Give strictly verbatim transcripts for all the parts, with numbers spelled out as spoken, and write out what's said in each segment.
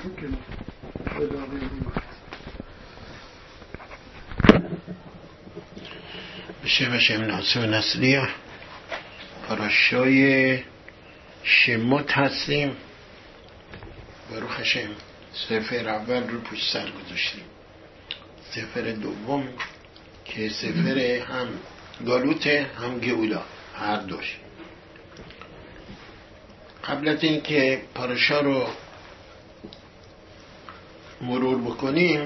בשם השם נעשה و נצליח. פרשای שמות هستیم. ברוך השם ספר اول رو پشت سر گذاشتیم. سفر دوم که سفر هم گالوت هم گئولا هر دوش. قبل از این که پاراشا رو مرور بکنیم،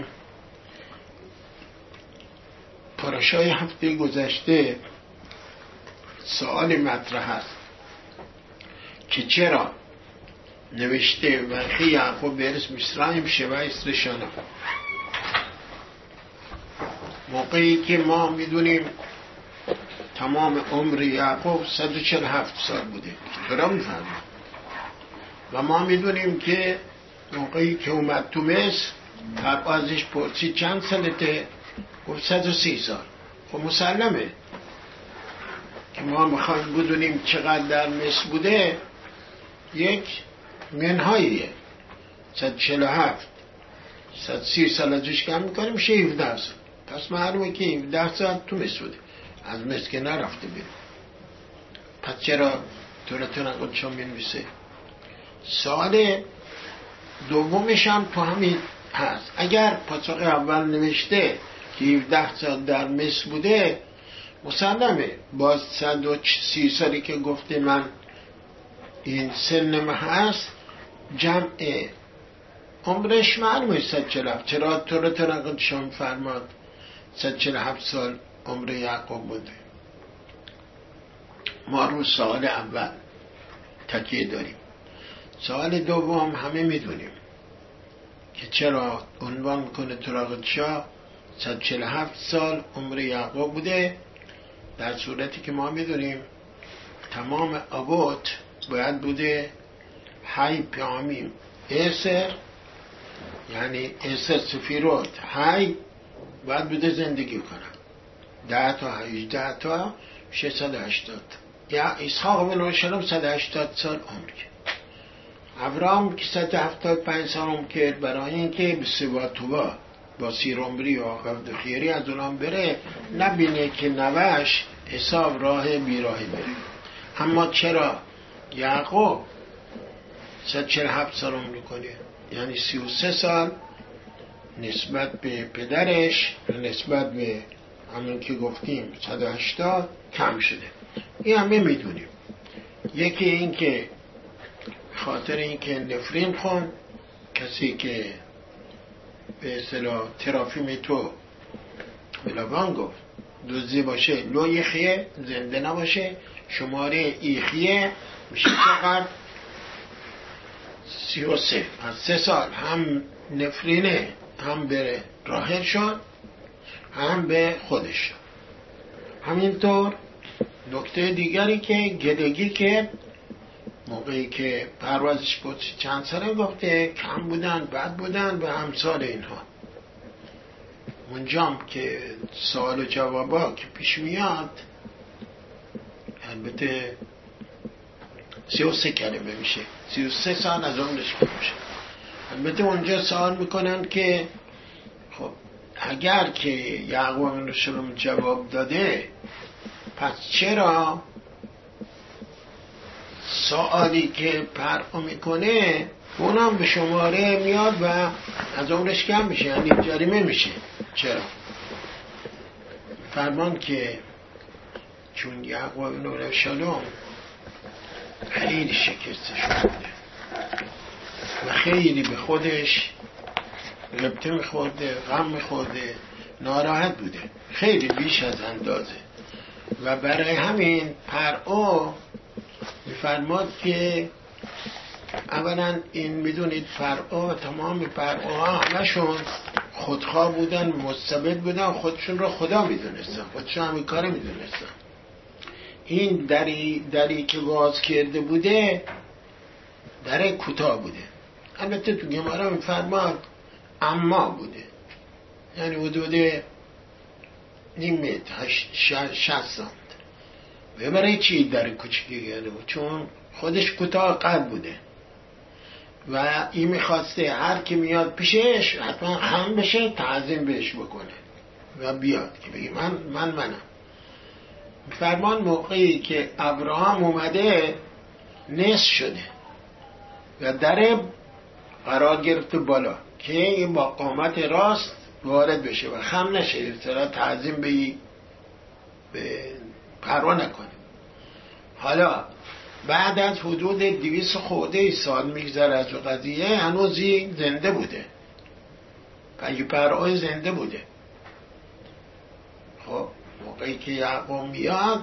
پاراشای هفته گذشته سوال مطرح است که چرا نوشته ورخی یعقوب برس مصریم شبه استرشانا، موقعی که ما میدونیم تمام عمر یعقوب صد و چهل و هفت سال بوده. چرا میفهمیم؟ و ما میدونیم که موقعی که اومد تو مصر فرعون ازش پرسید چند سالته؟ گفت صد و سی سال. خب مسلمه که ما میخوایم بدونیم چقدر در مصر بوده. یک منهاییه، صد و چهل و هفت صد و سی سال ازش کم میکنیم میشه هفده سال. پس معلومه که هفده سال تو مصر بوده، از مصر که نرفته بیرون. پس چرا طورتون قدشان مینویسه؟ سوال دومش هم تو همین هست. اگر پاسخ اول نوشته که هفده سال در مصر بوده، مسلمه باز صد و سی سالی که گفته من این سن من هست، جمع عمرش معلومه صد و چهل و هفت. چرا طور تنقلشان فرماد صد و چهل و هفت سال عمر یعقوب بوده؟ ما رو سوال اول تکیه داریم. سوال دوم همه میدونیم که چرا عنوان میکنه تراغتشا صد و چهل و هفت سال عمر یعقوب بوده، در صورتی که ما میدونیم تمام آبوت باید بوده هی پیامیم ایسر، یعنی ایسر سفیروت هی باید بوده زندگی کنن، ده تا هجده تا ششصد و هشتاد. یا اسحاق بن ابراهیم صد و هشتاد سال عمر کرد. ابراهام که صد و هفتاد و پنج سال عمر کرد، برای اینکه به سوا توبا با سیر عمری و عاقبت خیری از اونام بره، نبینه که نوش حساب راه بیراهی بره. اما چرا یعقوب صد و چهل و هفت سال عمر کنه؟ یعنی سی و سه سال نسبت به پدرش، نسبت به همون که گفتیم صد و هشتاد کم شده. این همه میدونیم. یکی این که خاطر این که نفرین خون، کسی که به اصطلاح ترافیم تو بلاوان گفت دوزی باشه لو یخیه، زنده نباشه، شماره ایخیه میشه چقدر؟ سی و سه. از سه سال هم نفرینه هم به راهل شد هم به خودش شد. همینطور نکته دیگری که گدگی که موقعی که پروازش بود چند ساله گفته کم بودن بد بودن به همسال اینها. اونجام که سوال و جوابا که پیش میاد البته سی و سه کلمه میشه، سی و سه سال از عمرش میشه. البته اونجا سوال میکنن که خب اگر که یعقوب بن شلوم جواب داده، پس چرا سوالی که پرخو میکنه اونم به شماره میاد و از عمرش کم میشه، یعنی جریمه میشه؟ چرا؟ فرمان که چون یعقوب بن شلوم خیلی شکسته شده و خیلی به خودش غبطه میخورده، غم میخورده، ناراحت بوده خیلی بیش از اندازه. و برای همین پرعو میفرماد که اولا این میدونید فرعو و تمام پرعوها همشون خودخواه بودن، مستبد بودن، خودشون رو خدا میدونستن، خودشون همین کاره میدونستن. این دری, دری که باز کرده بوده در کوتاه بوده. البته تو گمارا میفرماد اما بوده، یعنی حدود نیم متر شصت سانت. و برای چی در کوچکی گرده بود؟ چون خودش کوتاه قد بوده و این میخواسته هر کی میاد پیشش حتما هم بشه، تعظیم بهش بکنه و بیاد که بگه من من منم. فرمان موقعی که ابراهام اومده نصف شده و در قرار گرفته بالا که با قامت راست وارد بشه و خم نشه، اصطلاح تعظیم بگی به پروا نکنه. حالا بعد از حدود دویست خورده سال میگذره از اون قضیه، هنوز زنده بوده، پیامبر زنده بوده. خب موقعی که یعقوب میاد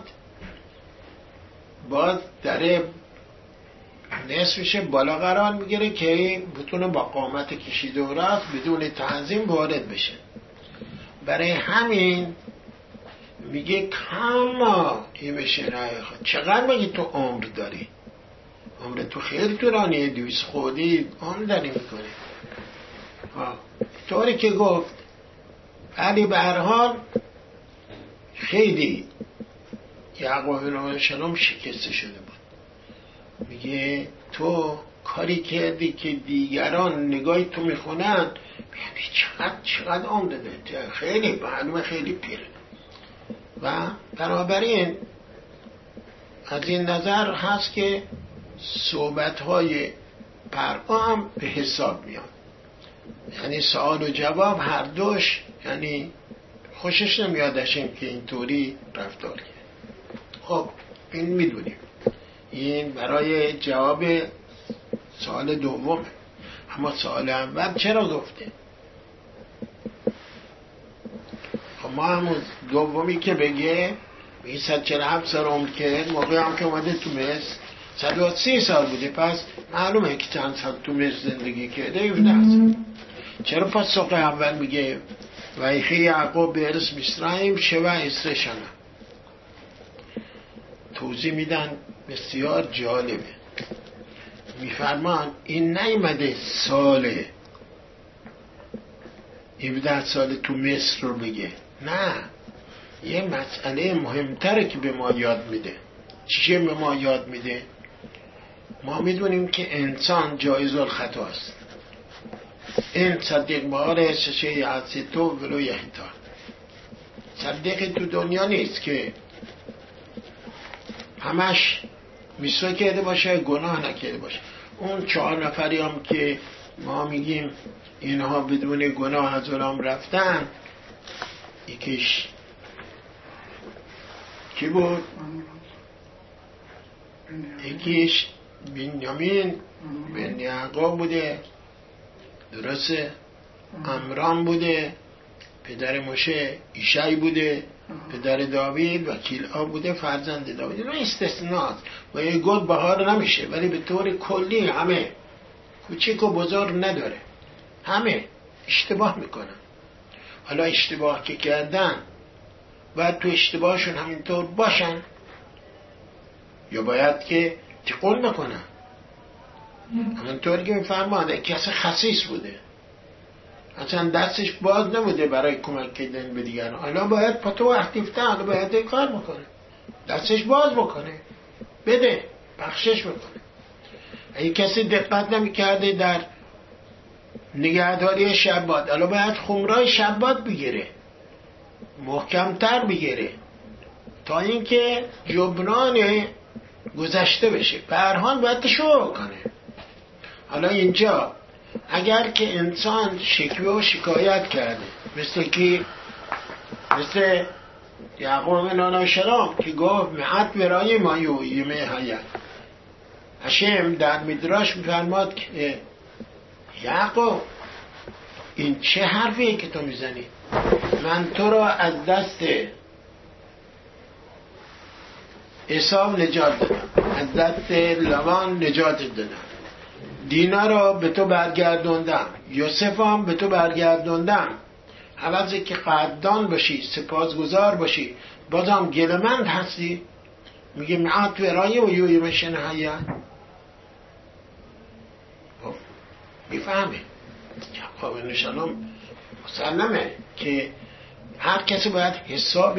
باز در نصفش بالا قرار میگیره که بتونه با قامت کشیده و رفت بدون تعظیم وارد بشه. برای همین میگه کما این بشه خود چقدر میگه تو عمر داری، عمر تو خیلی طولانیه، دویست خودی عمر داری میکنه. طوری که گفت علی به هر حال خیلی یعقوب علیه السلام شکسته شده بود. میگه تو کاری کردی که دیگران نگاهی تو میخونن یعنی چقدر چقدر عمر داره، خیلی معلومه خیلی پیره. و بنابراین از این نظر هست که صحبت‌های پیغام به حساب میاد، یعنی سوال و جواب هر دوش، یعنی خوشش نمیادشیم که اینطوری رفتار کرد. خب این میدونیم، این برای جواب سوال دومه. اما سوال اول چرا گفته؟ خب ما همون دومی که بگه این صد و چهل و هفت سال عمر کرد، موقعی هم که اومده تو مصر صد و سی سال بوده، پس معلومه که چند سال تو مصر زندگی کرده، هفده سال. چرا پس سوق اول میگه و ایخی یعقوب به ارث مصرعیم شوه اسرشانه؟ توضیح میدن بسیار جالبه. میفرمان این نیمده سال هفده سال تو مصر رو بگه، نه، یه مسئله مهمتره که به ما یاد میده. چیه به ما یاد میده؟ ما میدونیم که انسان جایز الخطا است. این صدیق باره ششه یعصی تو ولو یحیطان. صدیق تو دنیا نیست که همش میسوا کرده باشه، گناه نکرده باشه. اون چهار نفری هم که ما میگیم اینها بدون گناه از عالم رفتن، یکیش کی بود؟ یکیش بنیامین بن یعقوب بوده، درسته؟ عمران بوده، پدر موشه ایشای بوده، پدر داوید و کیلعاب بوده، فرزند داوید. این استثناء و یه گل بهار نمیشه، ولی به طور کلی همه، کوچیک و بزرگ نداره، همه اشتباه میکنن. حالا اشتباه که کردن باید تو اشتباهشون همینطور باشن یا باید که تقول نکنن؟ همینطور که میفرماده کسی خسیس بوده، اصلا دستش باز نبوده برای کمک کردن به دیگران، حالا باید پتو اکتیفته، حالا باید کار بکنه، دستش باز بکنه، بده، بخشش بکنه. اگه کسی دقت نمی کرده در نگهداری شبات، حالا باید خمرای شبات بگیره، محکمتر بگیره تا اینکه جبران گذشته بشه. به هر حال باید شروع کنه. حالا اینجا اگر که انسان شکوه و شکایت کرده، مثل کی؟ مثل یعقوب علیه السلام که گفت معت برای ما یویمه حیات. هشم در میدراش میفرماد که یعقوب این چه حرفیه که تو میزنی؟ من تو را از دست عیسی نجات دادم، از دست لبان نجات دادم، دینا را به تو برگردوندم، یوسف هم به تو برگردوندم. عوضی که قدردان باشی، سپاسگزار باشی، بازم گلمند هستی؟ میگه معت ورای و یوی مشن حیا. میفهمه یعقوب علیه السلام مسلمه که هر کسی باید حساب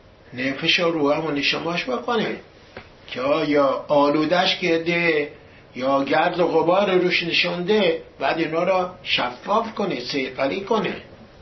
نفش و روح و نشماش بکنه که آیا آلودش کرده یا گرد و غبار روش نشانده، بعد اینا را شفاف کنه، صیقلی کنه.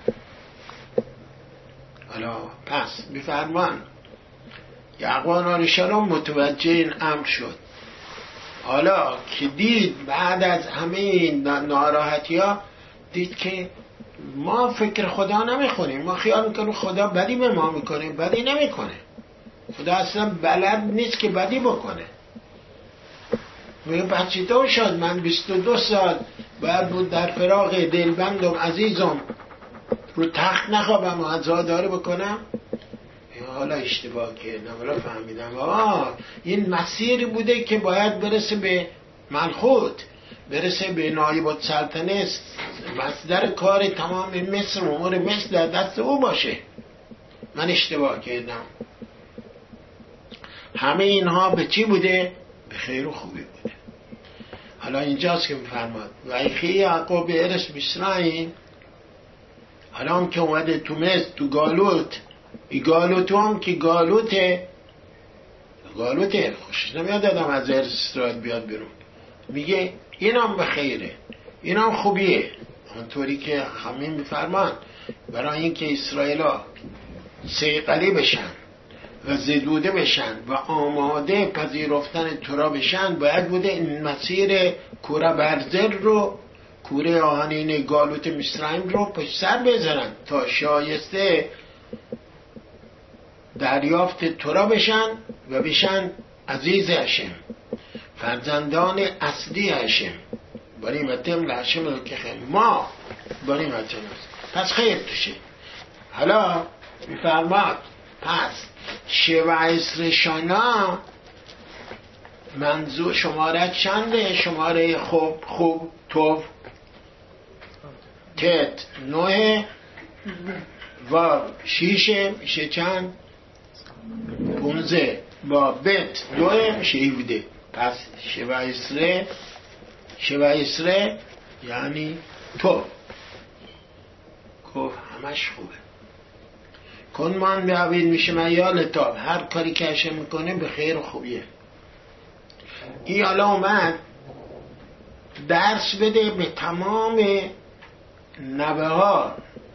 حالا پس بفرمان یعقوب علیه السلام متوجه این امر شد. حالا که دید بعد از همه این ناراحتی ها، دید که ما فکر خدا نمیخونیم، ما خیال میکنیم خدا بدی به ما میکنه، بدی نمیکنه. خدا اصلا بلد نیست که بدی بکنه. میگه بچه تو شد من بیست و دو سال باید بود در فراغ دلبندم عزیزم رو تخت نخوابم و عزاداری بکنم. حالا اشتباه کردم، حالا فهمیدم آه این مسیری بوده که باید برسه به ملخوت، برسه به نایب السلطنه، مصدر کار تمام مصر، امور مصر در دست او باشه. من اشتباه کردم. همه اینها به چی بوده؟ به خیر و خوبی بوده. حالا اینجاست که میفرماد و ایخی یعقوب ارث مصرعین. حالا هم که اومده تو مصر، تو گالوت، ای گالوت هم که گالوته گالوته خوشش نمیاد آدم از ارث اسرائیل بیاد بیرون. میگه این هم به خیره، این هم خوبیه، اونطوری که همین میفرمان برای اینکه اسرائیل ها صیقلی بشن و زدوده بشن و آماده پذیرفتن تورا بشن، باید بوده این مسیر کوره برزر رو، کوره آهنین گالوت مصرعیم رو پشت سر بذارن تا شایسته دریافت تورا بشن و بشن عزیز هشم، فرزندان اصلی هشم. بریمتم لهشم رو که خیلی ما بریمتم است. پس خیر توشه. حالا میفرماد پس شبع اسرشانا منظور شماره چنده؟ شماره خوب خوب توف تت نوه و شیشه میشه چند؟ پونزه با بت دوه میشه ایوده. پس شبع اسره شبع اسره یعنی تو گفت همش خوبه. کن من بیابید میشه من یالتا، هر کاری که هشم میکنه به خیر و خوبیه. این حالا اومد درس بده به تمام نوه ها،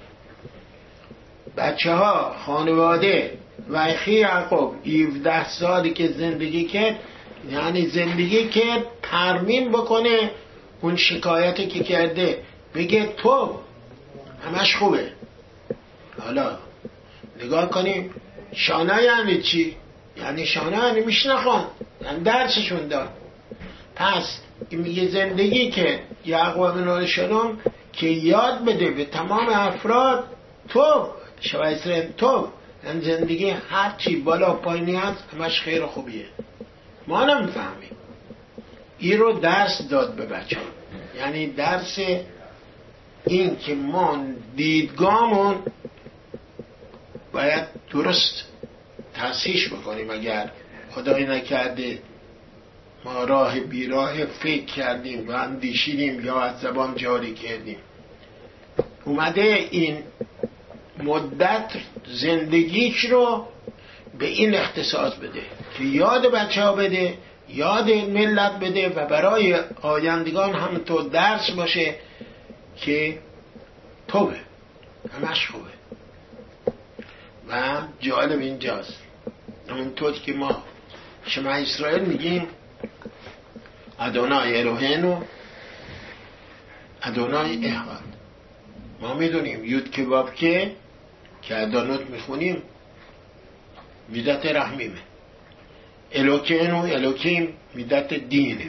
بچه ها، خانواده و اخی یعقوب هفده سالی که زندگی کرد، یعنی زندگی کرد ترمیم بکنه اون شکایتی که کرده، بگه تو همش خوبه. حالا نگاه کنیم شانه یعنی چی؟ یعنی شانه یعنی میشنخوان، یعنی درسشون داد. پس این میگه زندگی که یعقوب بن السلام که یاد بده به تمام افراد تو شبع اسرائیل تو، یعنی زندگی هر چی بالا پایینی هست همش خیر و خوبیه. ما نمیفهمیم. این رو درس داد به بچه ها. یعنی درس این که ما دیدگاهمون باید درست تصحیح بکنیم. اگر خدای نکرده ما راه بیراه فکر کردیم و اندیشیدیم یا از زبان جاری کردیم، اومده این مدت زندگیش رو به این اختصاص بده که یاد بچه ها بده، یاد ملت بده و برای آیندگان هم تو درس باشه که توبه همش خوبه. و جالب اینجاست همونطور که ما شما اسرائیل میگیم ادونای الوهینو ادونای احوال، ما میدونیم یود کباب که که ادانوت میخونیم میدت رحمیمه، الوکینو الوکیم میدت دینه،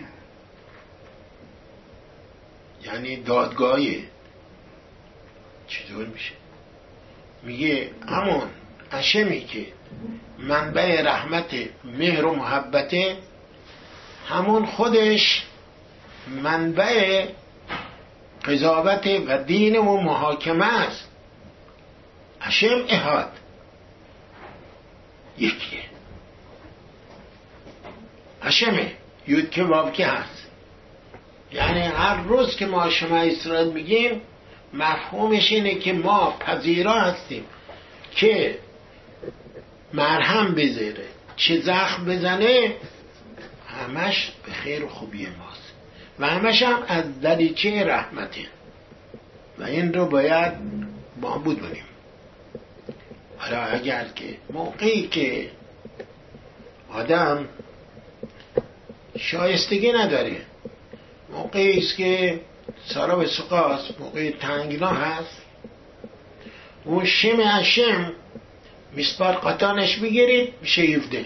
یعنی دادگاهیه. چطور میشه؟ میگه همون هشمی که منبع رحمت مهر و محبته، همون خودش منبع قضاوت و دین و محاکمه است. هشم احاد یکیه، هشمه یود که باب که هست. یعنی هر روز که ما شما اسرائیل میگیم مفهومش اینه که ما پذیرا هستیم که مرهم بذاره چه زخم بزنه همش به خیر و خوبی ماست. و همش هم از دریچه رحمته و این رو باید ما بدونیم. حالا اگر که موقعی که آدم شایستگی نداره، موقعی است که سارا به سقاست، موقعی تنگنا هست، اون شم اشم مسپار قطانش بگیرید میشه هفده.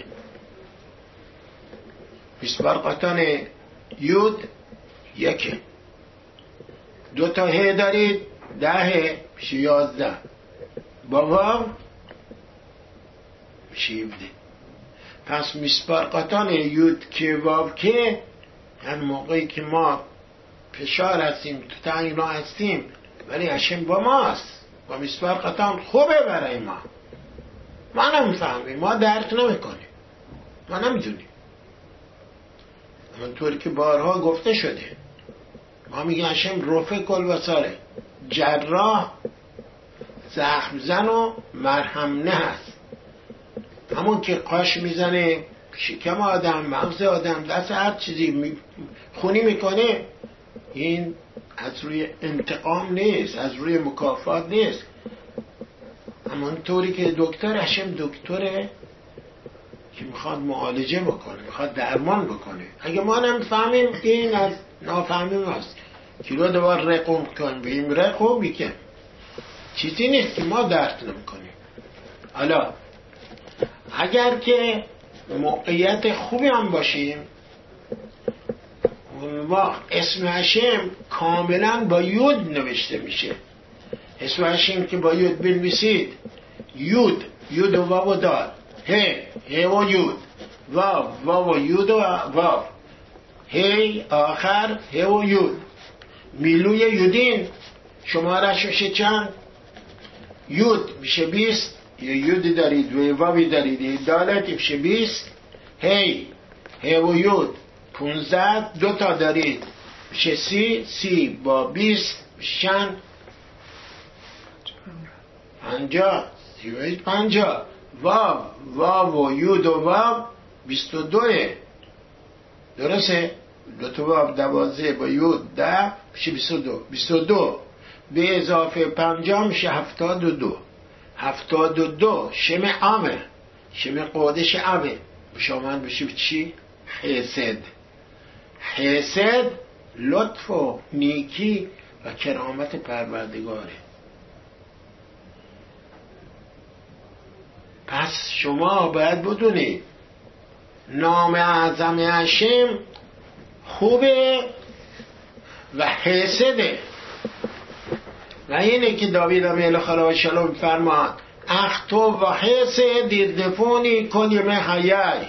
مسپار قطان یود یکه، دو تا ه دارید ده میشه یازده، با واو میشه هفده. پس مسپار قطان یود که واو که هم موقعی که ما فشار هستیم تو تنگنا هستیم ولی اشم با ماست، با مسپار قطان خوبه برای ما، ما نمیفهمیم، ما درک نمیکنیم، ما نمیدونیم. همونطوری که بارها گفته شده ما میگیم اشم رفع کل وساره، جراح زخم زن و مرهم نه هست. همون که قاش میزنه شکم آدم، مغز آدم، دست هر چیزی می خونی میکنه، این از روی انتقام نیست، از روی مکافات نیست. همونطوری که دکتر اشم دکتره که میخواد معالجه بکنه، میخواد درمان بکنه. اگه ما نمیفهمیم این از نافهمی ماست. کیلو دوبار رقم کن بیم رقم بیکن، چیزی نیست که ما درک نمیکنیم. حالا اگر که موقعیت خوبی هم باشیم اون وقت اسم هشم کاملا با یود نوشته میشه. اسم هشم که با یود بنویسید، یود یود و واو و دال، ه ه و یود، واو واو و یود و واو، هی آخر ه و یود، میلوی یودین شمارش میشه چند؟ یود میشه بیست، یه یودی دارید و واوی دارید، یه دالت میشه بیست، هی هی و یود پونزده، دو تا دارید میشه سی، سی با بیست میشه چند؟ پنجاه، سی و ایت پنجاه، واو واو و یود و واو بیست و دوه، درسته؟ دو تا واو دوازه با یود ده میشه بیست و دو، بیست و دو به اضافه پنجاه میشه هفتاد و دو، هفتاد و دو شم عامه، شم قادش عامه میشه آمد بشه چی؟ حسد. حسد لطف و نیکی و کرامت پروردگاره. پس شما باید بدونید نام اعظم هشم خوبه و حسده و اینه که داوید امیل خلا و شلوم فرماد اختو و حسد دیردفونی کلیم حیای.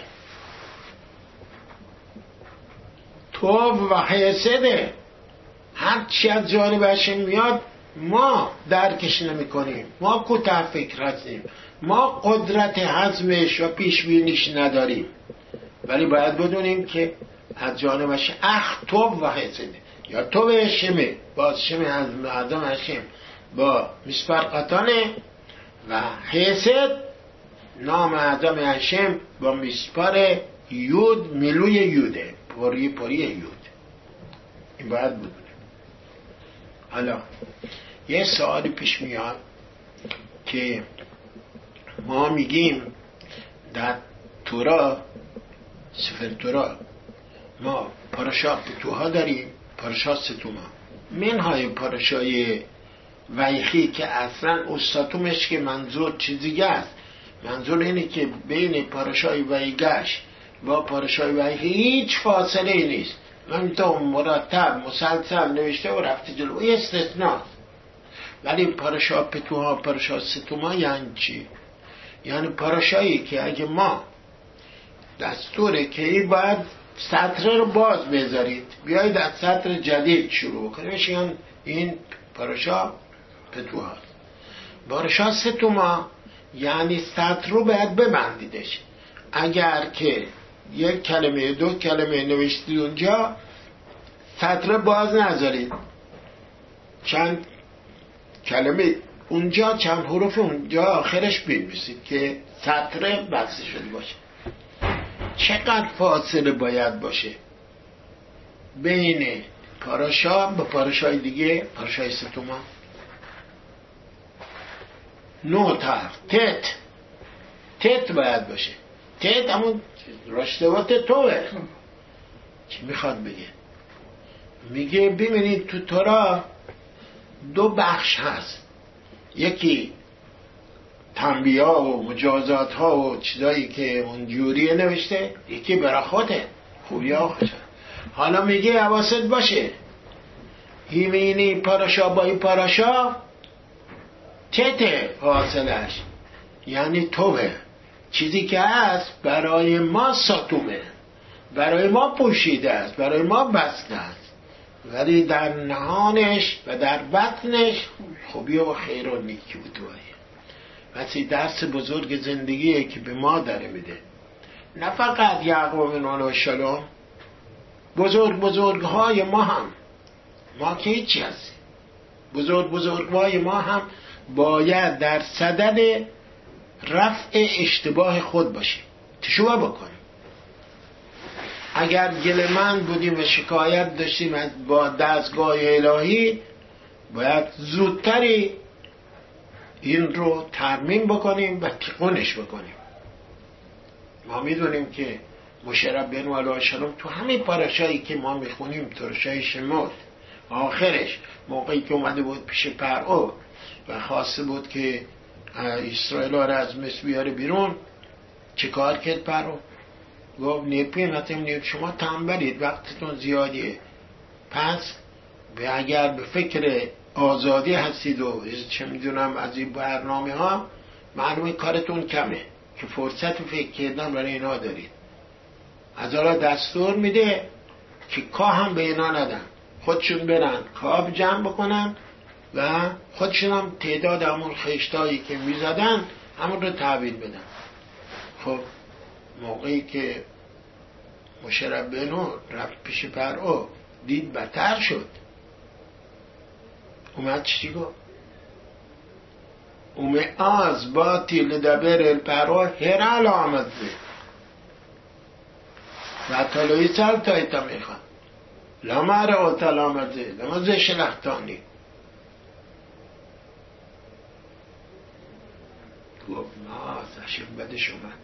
تو و حسده هر چی از جانب هشم میاد ما درکش نمی کنیم، ما کوتاه فکر هستیم، ما قدرت هضمش و پیشبینیش نداریم. ولی باید بدونیم که از جانبش اخ تو و حسده یا تو به شمه باز شمه اعظم هشم با مسپر قطانه و حسد نام اعظم هشم با مسپر یود ملوی یوده، پوری پوری یود. این باید بدونیم. حالا یه سوالی پیش میاد که ما میگیم در تورا، سفر تورا ما پاراشا پتوها داریم، پاراشا ستوما، منهای پاراشای ویخی که اصلا استاتومش که منظور چیزی است. منظور اینه که بین پاراشای ویگش و پاراشای ویخی هیچ فاصله نیست، من تو مرتب مسلسل نوشته و رفته جلو، این استثناست. ولی پاراشا پتوها پاراشا ستوما یعنی چی؟ یعنی پاراشایی که اگه ما دستوره که این باید سطر رو باز بذارید بیایید از سطر جدید شروع کنید، یعنی این پاراشا پتوها. پاراشا ستوما یعنی سطر رو باید ببندیدش. اگر که یک کلمه دو کلمه نوشتید اونجا سطر باز نذارید، چند کلمه اونجا چند حروف اونجا آخرش بنویسید که سطر بسته شده باشه. چقدر فاصله باید باشه بین پاراشا با پاراشای دیگه، پاراشای ستوما نو طرف تت تت باید باشه. تت همون رشتوات توه. چی میخواد بگه؟ میگه ببینید تو تورا دو بخش هست، یکی تنبیه و مجازات ها و چیزایی که اون جوریه نوشته، یکی براخوته خوبی ها خوشه. حالا میگه حواست باشه ایمینی پاراشا با این پاراشا تته فاصلش، یعنی توه، چیزی که هست برای ما ساتومه، برای ما پوشیده است، برای ما بسته است، ولی در نهانش و در بطنش خوبی و خیر و نیکی و دعایه. وقتی درس بزرگ زندگیه که به ما داره میده، نه فقط یعقوب نون و شلوم، بزرگ بزرگ های ما هم، ما که هیچی هستیم، بزرگ بزرگ های ما هم باید در صدد رفع اشتباه خود باشیم، تشوه بکنیم. اگر گله‌مند بودیم و شکایت داشتیم از با دستگاه الهی، باید زودتری این رو ترمیم بکنیم و تقونش بکنیم. ما میدونیم که موشه ربینا علیه السلام تو همین پاراشایی که ما میخونیم، پاراشای شموت، آخرش موقعی که اومده بود پیش پرعو و خواسته بود که اسرائیل ها را از مصر بیاره بیرون، چه کار کرد پرعو؟ گفت نیپی نتیم شما تنبلید، وقتتون زیادیه، پس به اگر به فکر آزادی هستید و چه میدونم از این برنامه ها، معلومه کارتون کمه که فرصت فکر کردن برای اینا دارید. از حالا دستور میده که کاه هم به اینا ندن، خودشون برن کاه جمع بکنن و خودشون هم تعداد همون خشتایی که میزدن همون رو تحویل بدن. خب موقعی که موشه ربینا رفت پیش پرعو، دید بدتر شد، اومد چی گفت؟ اومه از باتی لدبر الپرعو هرال آمد زی و طلوی سر تایتا میخواد لامر او تلامد زی لما زی شلختانی. گفت ناز عشق بدش اومد،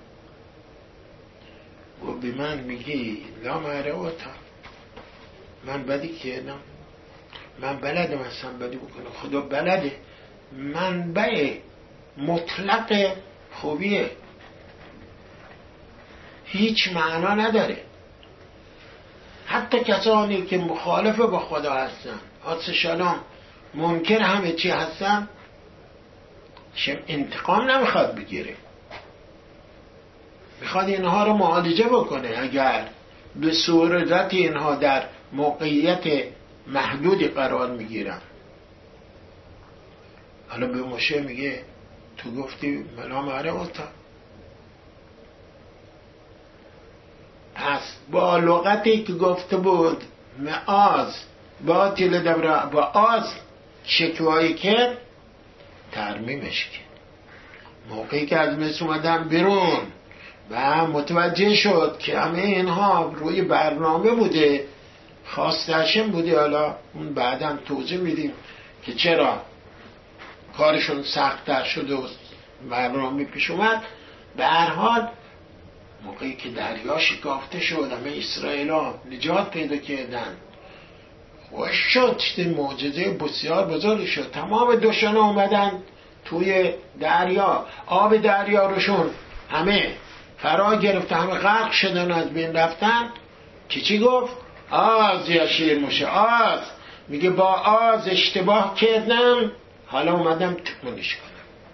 گفت بی من میگی لامر او تا من بدی کردم؟ من بلدم اصلا بدی بکنم، خدا بلده، منبع مطلق خوبیه، هیچ معنا نداره. حتی کسانی که مخالف با خدا هستن، حادث شلام منکر همه چی هستن، شم انتقام نمیخواد بگیره، میخواد اینها رو معالجه بکنه. اگر به صورت اینها در موقعیت محدودی قرار میگیرن. حالا به موشه میگه تو گفتی ملا مره اوتا، پس با لغتی که گفته بود معاذ با تیل دبرا با آز شکوایی کرد، ترمیمش کرد. موقعی که از مصر اومدن بیرون و متوجه شد که همه اینها روی برنامه بوده، خواستشم بوده، حالا اون بعدم توضیح میدیم که چرا کارشون سخت‌تر شده و برنامه پیش اومد. به هر حال موقعی که دریا شکافته شد، همه اسرائیل ها نجات پیدا کردن، خوش شد، معجزه بسیار بزرگ شد. تمام دشمنان اومدن توی دریا، آب دریا روشون همه فرا گرفت، همه غرق شدن، از بین رفتن. که چی گفت؟ آز یا شیر موشه آز، میگه با آز اشتباه کردم، حالا اومدم تکونش کنم.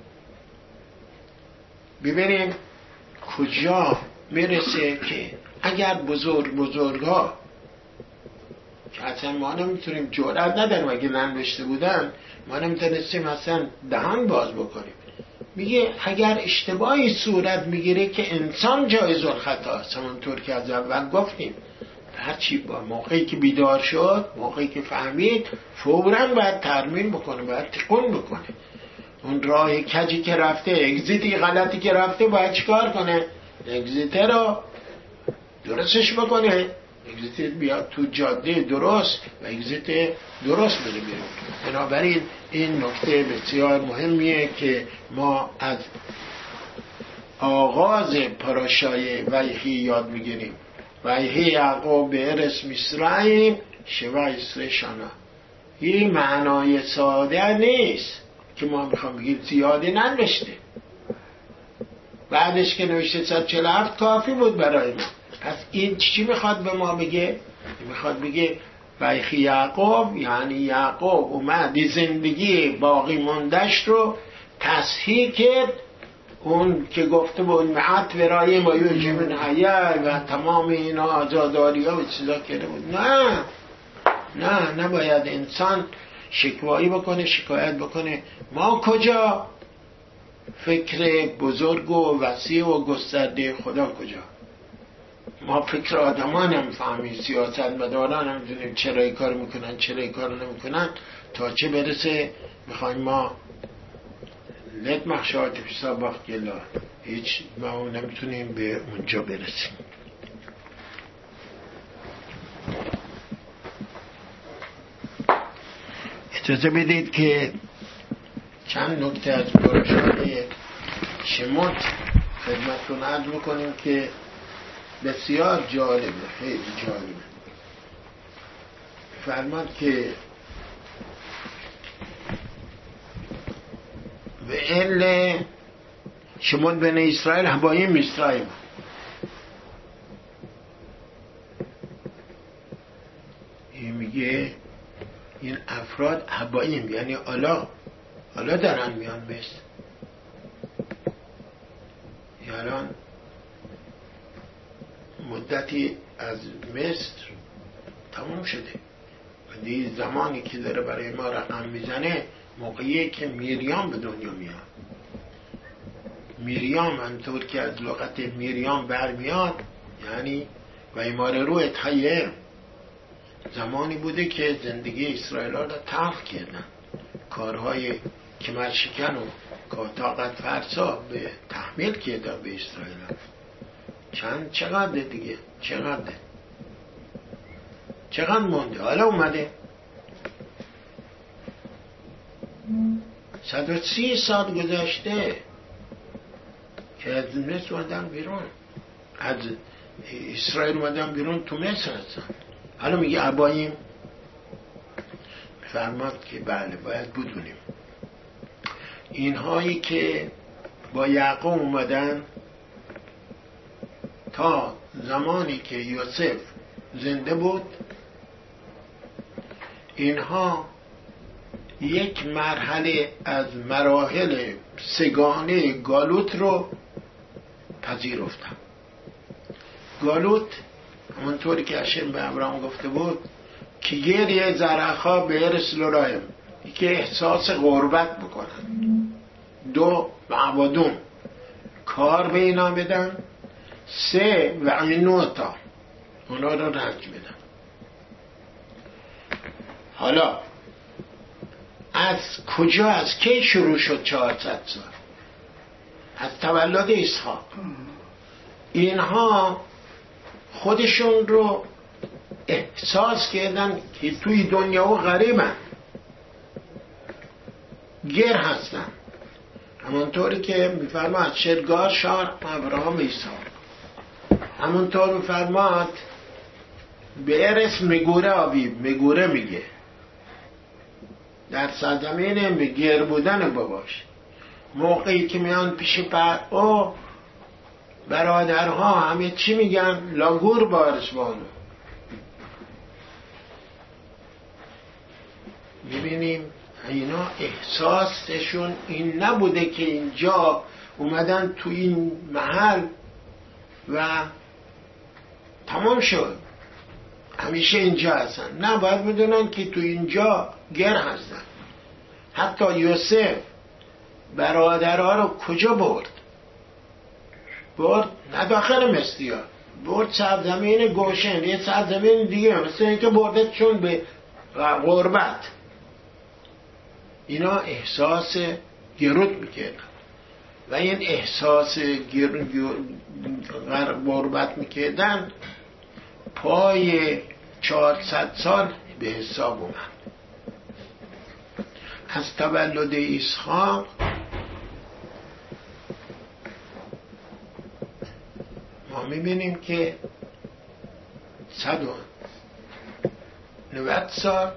ببینیم کجا میرسه که اگر بزرگ بزرگ ها که اصلا ما نمیتونیم، جرأت نداریم، اگه ننوشته بودن ما نمیتونستیم اصلا دهان باز بکنیم. میگه اگر اشتباهی صورت میگیره که انسان جایز الخطا است، همونطور که از اول گفتیم، هرچی با موقعی که بیدار شد، موقعی که فهمید، فوراً باید ترمیم بکنه، باید تقون بکنه. اون راه کجی که رفته، اگزیتی غلطی که رفته، باید چیکار کنه؟ اگزیته رو درستش بکنه اگزیت بیاد تو جاده درست و اگزیت درست بره بیرون. بنابراین این نکته بسیار مهمیه که ما از آغاز پاراشای وحی یاد میگیریم. وحی یعقوب به ارث مصرعیم شوا اسر شانا. این معنای ساده نیست که ما میخوام بگیم زیاده ننوشته، بعدش که نوشته صد و چهل و هفت کافی بود برای ما. پس این چی میخواد به ما بگه؟ میخواد بگه وحی یعقوب یعنی یعقوب اومد زندگی باقی موندهش رو تصحیح کرد. اون که گفته بود معت ورای مایوج من حیه و تمام اینا آزاداری ها و چیزا کرده بود. نه نه نباید انسان شکوایی بکنه، شکایت بکنه. ما کجا؟ فکر بزرگ و وسیع و گسترده خدا کجا؟ ما فکر آدمان هم فهمیم، سیاست مداران هم دونیم چرا این کار میکنن چرا این کار نمیکنن، تا چه برسه میخوایم ما لد مخشات پیسا باخت گلا، هیچ ما نمیتونیم به اونجا برسیم. اجازه بدید که چند نکته از پاراشای شموت خدمتتون عرض میکنیم که بسیار جالبه، خیلی جالبه. فرماد که و ال شموت بن اسرائیل هباییم اسرائیل، این میگه این افراد هباییم یعنی حالا حالا دارن میان مصر، الان مدتی از مصر تموم شده و دیگه زمانی که داره برای ما رقم میزنه موقعیه که میریام به دنیا میاد. میریام همطور که از لغت میریام برمیاد یعنی و ایمار روی تایر، زمانی بوده که زندگی اسرائیل ها را تلخ کردن، کارهای کمرشکن و طاقت فرسا به تحمیل کردن به اسرائیل ها. چند چقدر دیگه چقدر چقدر مونده؟ حالا اومده صد و سی سال گذشته که از مصر اومدن بیرون، از اسرائیل اومدن بیرون تو مصر هستن. حالا میگه اباییم، فرماد که بله باید بدونیم اینهایی که با یعقوب اومدن تا زمانی که یوسف زنده بود، اینها یک مرحله از مراحل سگانه گالوت رو پذیرفتن. گالوت همونطوری که هاشم به ابراهیم گفته بود که گریه زرخا به ارث لرایم، که احساس غربت بکنن. دو معبودون کار به اینا بدن. سه و اینوتا اونا رو رنج بدن. حالا از کجا از کی شروع شد چهارصد سال؟ از تولد اسحاق. اینها خودشون رو احساس کردن که توی دنیا و غریبن، گر هستن، همونطوری که میفرماد شرگار شار ابراهام اسحاق، همونطور میفرماد به ارث میگوره آبی، میگوره میگه در سرزمین به گر بودن باباش. موقعی که میان پیش فرعون برادرها همه چی میگن؟ لاگور بارش بانو. میبینیم اینا احساسشون این نبوده که اینجا اومدن تو این محل و تمام شد همیشه اینجا هستن. نه، باید بدونن که تو اینجا گر هستن. حتی یوسف برادرها رو کجا برد؟ برد نه داخل مصر، برد سرزمین گوشن، یه سرزمین دیگه، مثل اینکه برده چون به غربت. اینا احساس گرود میکردن و این احساس غربت میکردن پای چهارصد سال به حساب اومد. از تولد اسحاق ما میبینیم که صد و نود سال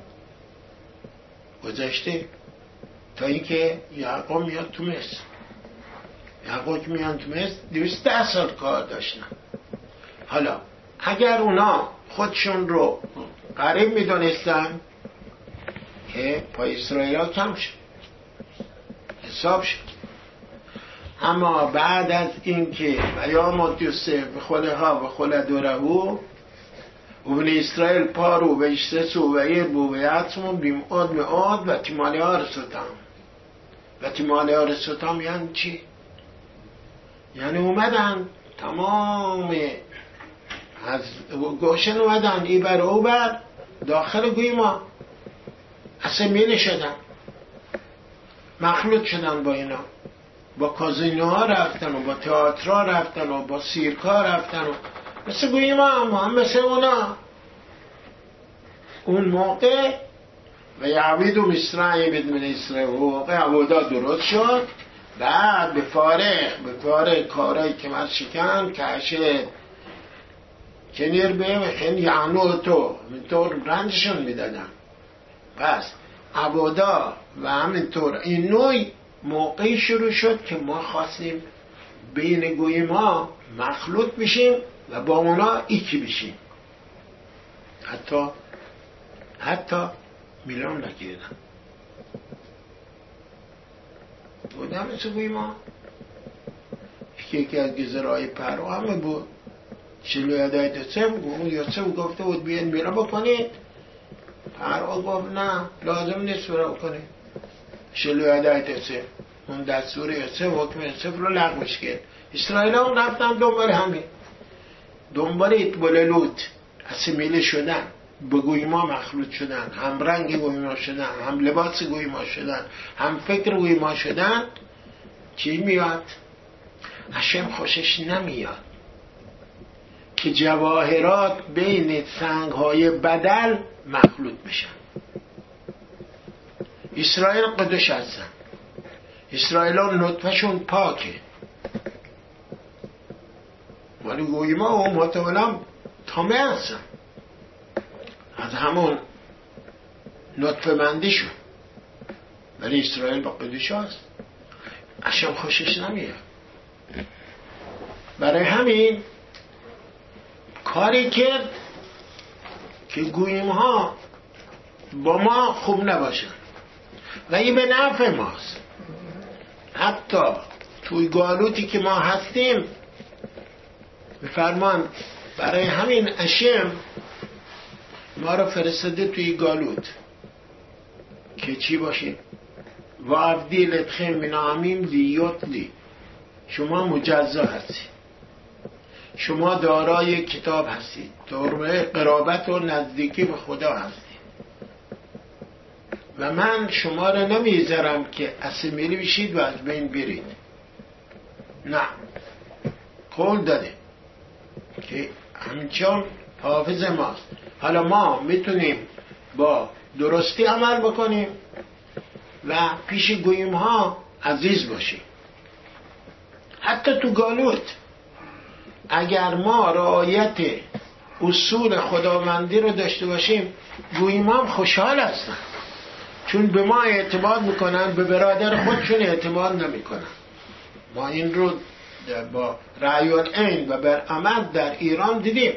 گذشته تا اینکه یعقوب میاد تو مصر. یعقوب میاد تو مصر دویست و ده سال کار داشتن. حالا اگر اونا خودشون رو قریب میدونستن که پای اسرائیل ها کم شد، حساب شد. اما بعد از اینکه پیامد یوسف به خودها و خلدورهو و بنی اسرائیل پارو و اشتسو و ایربو و یعصمون بیمعاد معاد و تیمالی ها رسوتام. و تیمالی ها رسوتام یعنی چی؟ یعنی اومدن تمام از گوشن اومدن ای بر او بر داخل گویما اسمیل شدن، مخلوط شدن با اینا، با کازینوها رفتن و با تئاترها رفتن و با سیرکا رفتن و مثل گویما هم مثل اونا. اون موقع و یعوید و مصرعی بدون اسرائیل موقع عبودا درست شد. بعد به فارغ به فارغ کارهایی که من شکن کشه کنیر به این یعنو تو اینطور رنجشون میدادن. پس عبودا و همینطور این نوعی موقعی شروع شد که ما خواستیم بین گوی ما مخلوط بشیم و با اونا ایکی بشیم. حتی حتی میلان نکردن بودم مثل گوی ما که یکی از گذرهای پرو همه بود. شلو یادای دوسته بود، یوسف گفته بود بیاین میرا بکنید. پرو گفت نه لازم نیست برا بکنید. شلو یادای دوسته اون دستور یوسف حکم یوسف رو لغوش کرد. اسرائیل هم رفتن دنبال همین، دنبال ایتبال لوط اسمیله شدن، به گوی ما مخلوط شدن، هم رنگ گوی ما شدن، هم لباس گوی ما شدن، هم فکر گوی ما شدن. چی میاد؟ هشم خوشش نمیاد که جواهرات بین سنگ‌های بدل مخلوط بشن. اسرائیل قدش هستن، اسرائیل ها نطفشون پاکه، ولی گوی ما و متولم تامه هستن از همون نطفه بندی شون، ولی اسرائیل با قدش هست. هشم خوشش نمیاد. برای همین کاری کرد که گویم ها با ما خوب نباشن و این به نفع ماست. حتی توی گالوتی که ما هستیم بفرمان برای همین اشم ما رو فرستاده توی گالوت که چی باشیم؟ و عبدی لدخیم من عمیم دیوت لی، شما مجزا هستید، شما دارای کتاب هستید، دارای قرابت و نزدیکی به خدا هستید و من شما را نمیذارم که اسمیلی بشید و از بین برید. نه، قول داده که همچون حافظ ماست. حالا ما میتونیم با درستی عمل بکنیم و پیش گویم ها عزیز باشیم. حتی تو گالوت اگر ما رعایت اصول خداوندی رو داشته باشیم گویم هم خوشحال هستن، چون به ما اعتماد میکنن، به برادر خودشون اعتماد نمیکنن. ما این رو با رأی العین و بر عمل در ایران دیدیم.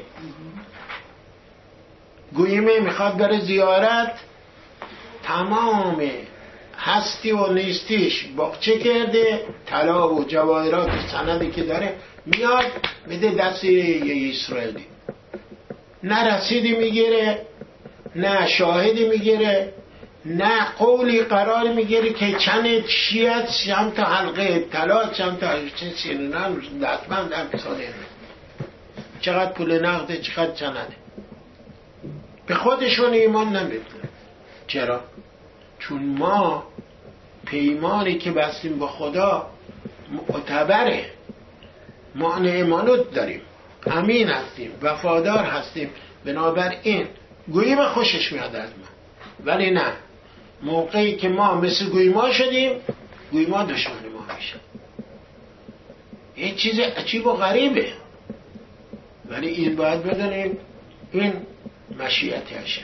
گویمه میخواد بره زیارت، تمام هستی و نیستیش باغچه کرده، طلا و جواهرات و سندی که داره میاد میده دست یه اسرائیلی. نه رسیدی میگیره، نه شاهدی میگیره، نه قولی قرار میگیره که چند شیعت چند تا حلقه طلا چند تا چند سینونن دستمند هم ساله چقدر پول نقده چقدر چنده. به خودشون ایمان نمیدونه. چرا؟ چون ما پیمانی که بستیم با خدا معتبره، ما ایمانت داریم، امین هستیم، وفادار هستیم بنابراین گویما خوشش میاد از ما، ولی نه، موقعی که ما مثل گویما شدیم گویما دشمن ما میشه. این چیز عجیب و غریبه، ولی این باید بدونیم این مشیت هاشم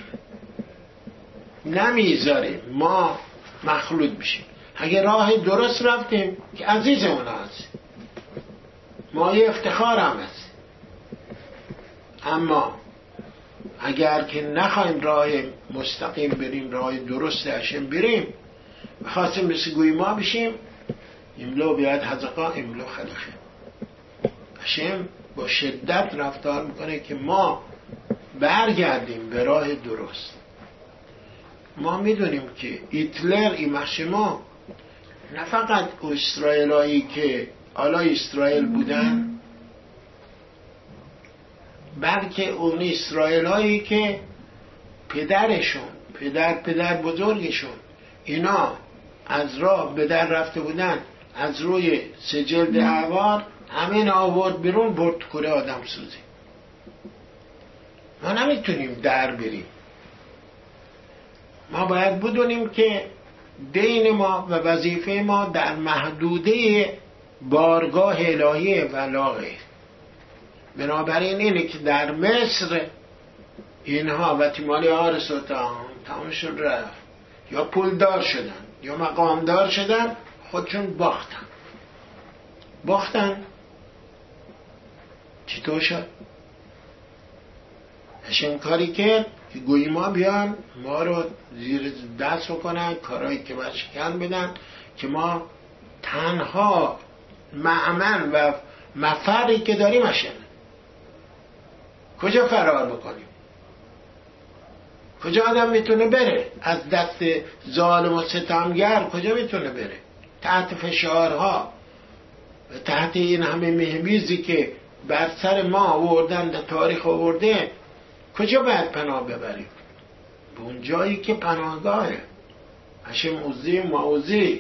نمیذاره ما مخلوط بشیم. اگه راه درست رفتیم که عزیز اونا هست، مایه افتخار هم هست، اما اگر که نخوایم راه مستقیم بریم، راه درست هاشم بریم، بخواستیم مثل گوی ما بشیم، املو بیاد حزقا املو خلقه. هاشم با شدت رفتار میکنه که ما برگردیم به راه درست. ما میدونیم که هیتلر ایمخش ما نه فقط اسرائیلایی که حالا اسرائیل بودن، بلکه اون اسرائیلایی که پدرشون پدر پدر بزرگشون اینا از راه به در رفته بودن، از روی سجل اعوار همین آورد بیرون، برد کره آدم سوزی. ما نمیتونیم در بریم. ما باید بدونیم که دین ما و وظیفه ما در محدوده بارگاه الهی ولاغه. بنابراین اینه که در مصر اینها و تیمالی ها رسولتان تمامشون رفت، یا پولدار شدن یا مقامدار شدن، خودشون باختن باختن چطور شد؟ هاشم کاری کرد که گویی ما بیان ما رو زیر دست بکنن، کارهایی که باید شکن بدن که ما تنها مأمن و مفری که داریم هاشم. کجا فرار بکنیم؟ کجا آدم میتونه بره؟ از دست ظالم و ستمگر کجا میتونه بره؟ تحت فشارها و تحت این همه مهمیزی که بر سر ما آوردن، در تاریخ آورده، کجا باید پناه ببریم؟ به اون جایی که پناهگاهه. هاشم اوزی معوزی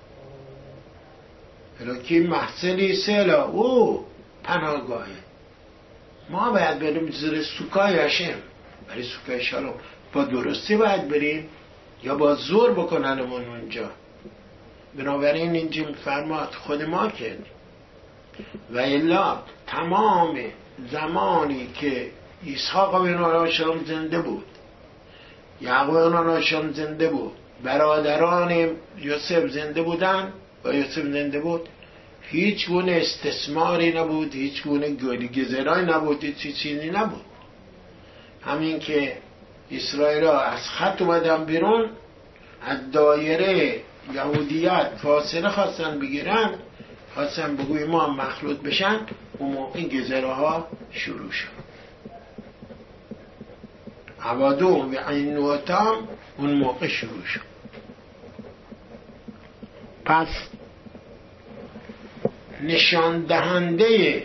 الوکی محسلی سلا، او پناهگاهه. ما باید بریم زیر سوکای هاشم، برای سوکای شالوم. با درستی باید بریم یا با زور بکننمون اونجا؟ بنابراین اینجا فرماد خود ما کردیم. و الا تمام زمانی که اسحاق بن آشام زنده بود، یعقوب بن آشام زنده بود، برادران یوسف زنده بودن و یوسف زنده بود، هیچ گونه استثماری نبود، هیچ گونه گزرایی نبود، هیچ چیزی نبود. همین که اسرائیل از خط اومدن بیرون، از دایره یهودیت فاصله خواستن بگیرن، خواستن بگوی ما مخلوط بشن، اون موقع گزره ها شروع شد. عبادو و عین نوتام اون موقع شروع شد. پس نشان دهنده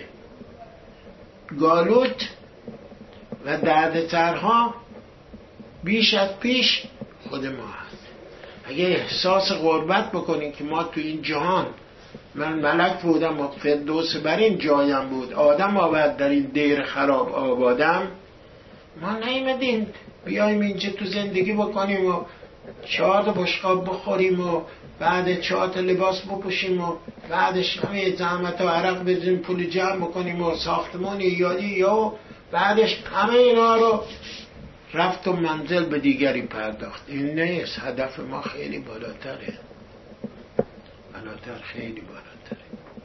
گالوت و دردسرها بیش از پیش خود ما هست. اگه احساس غربت بکنیم که ما تو این جهان، من ملک بودم و فردوس بر این جایم بود، آدم آورد در این دیر خراب آبادم، ما نیمدیم بیایم اینجا تو زندگی بکنیم و چهار تا بشقاب بخوریم و بعد چهار تا لباس بپوشیم و بعدش همه زحمت و عرق بزنیم پول جمع بکنیم و ساختمان یادی، یا بعدش همه اینا رو رفت و منزل به دیگری پرداخت. این نیست. هدف ما خیلی بالاتره، بالاتر، خیلی بالاتره.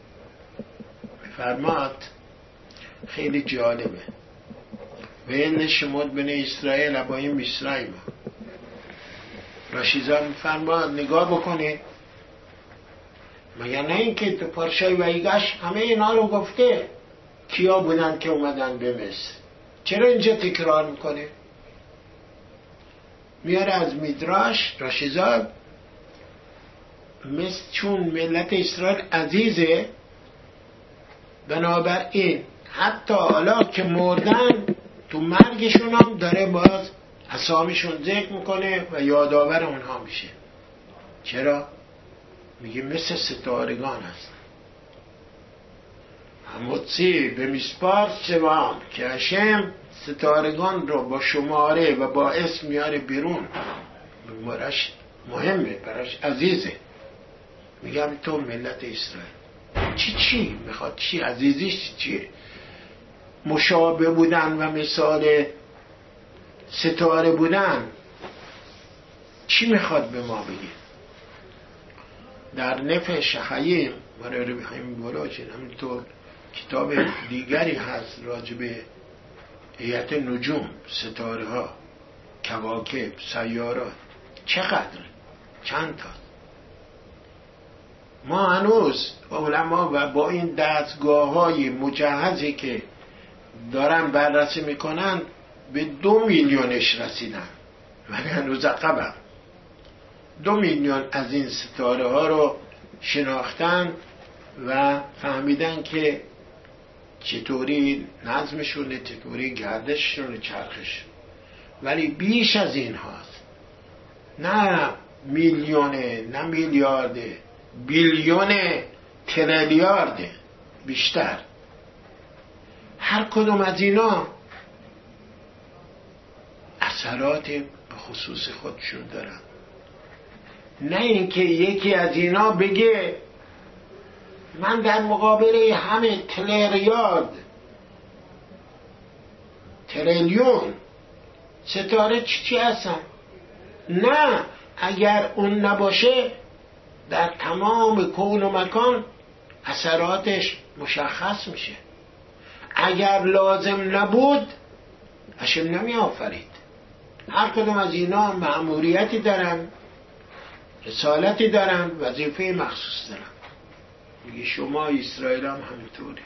فرماد خیلی جالبه. و این شمود بن اسرائیل ابایم اسرائیل راشیزان فرماد نگاه بکنه، مگر نه این که تو پارشای ویگش همه اینا رو گفته کیا بودن که اومدن به مصر، چرا اینجا تکرار میکنه؟ میاره از میدراش راشیزان، مثل چون ملت اسرائیل عزیزه، بنابراین حتی حالا که مردن تو مرگشون هم داره باز اسامیشون ذکر میکنه و یادآور اونها میشه. چرا؟ میگه مثل ستارگان هست. هموتی به میسپار سوام که هشم ستارگان رو با شماره و با اسم میاره بیرون، براش مهمه، براش عزیزه. میگم تو ملت اسرائیل چی چی میخواد، چی عزیزیش چیه؟ مشابه بودن و مثال ستاره بودن چی میخواد به ما بگه؟ در نفع شخیم برای ربیعیم بروجین همینطور کتاب دیگری هست راجع به هیئت نجوم، ستاره ها، کواکب، سیارات چقدر، چند تا. ما هنوز علما و با این دستگاه های مجهزی که دارن بررسی میکنن به دو میلیونش رسیدن ولی هنوز عقبم. دو میلیون از این ستاره ها رو شناختن و فهمیدن که چطوری نظمشونه، چطوری گردششونه، چرخش. ولی بیش از این هاست، نه میلیونه، نه میلیارده، بیلیونه، تریلیارده، بیشتر. هر کدوم از اینا اثرات به خصوص خودشون دارن. نه اینکه یکی از اینا بگه من در مقابل همه تریلیارد، تریلیون ستاره چی چی هستن. نه، اگر اون نباشه در تمام کون و مکان اثراتش مشخص میشه. اگر لازم نبود هشم نمی آفرید. هر کدوم از اینا مأموریتی دارن، رسالتی دارن، وظیفه مخصوص دارن. میگه شما اسرائیل هم همینطوری.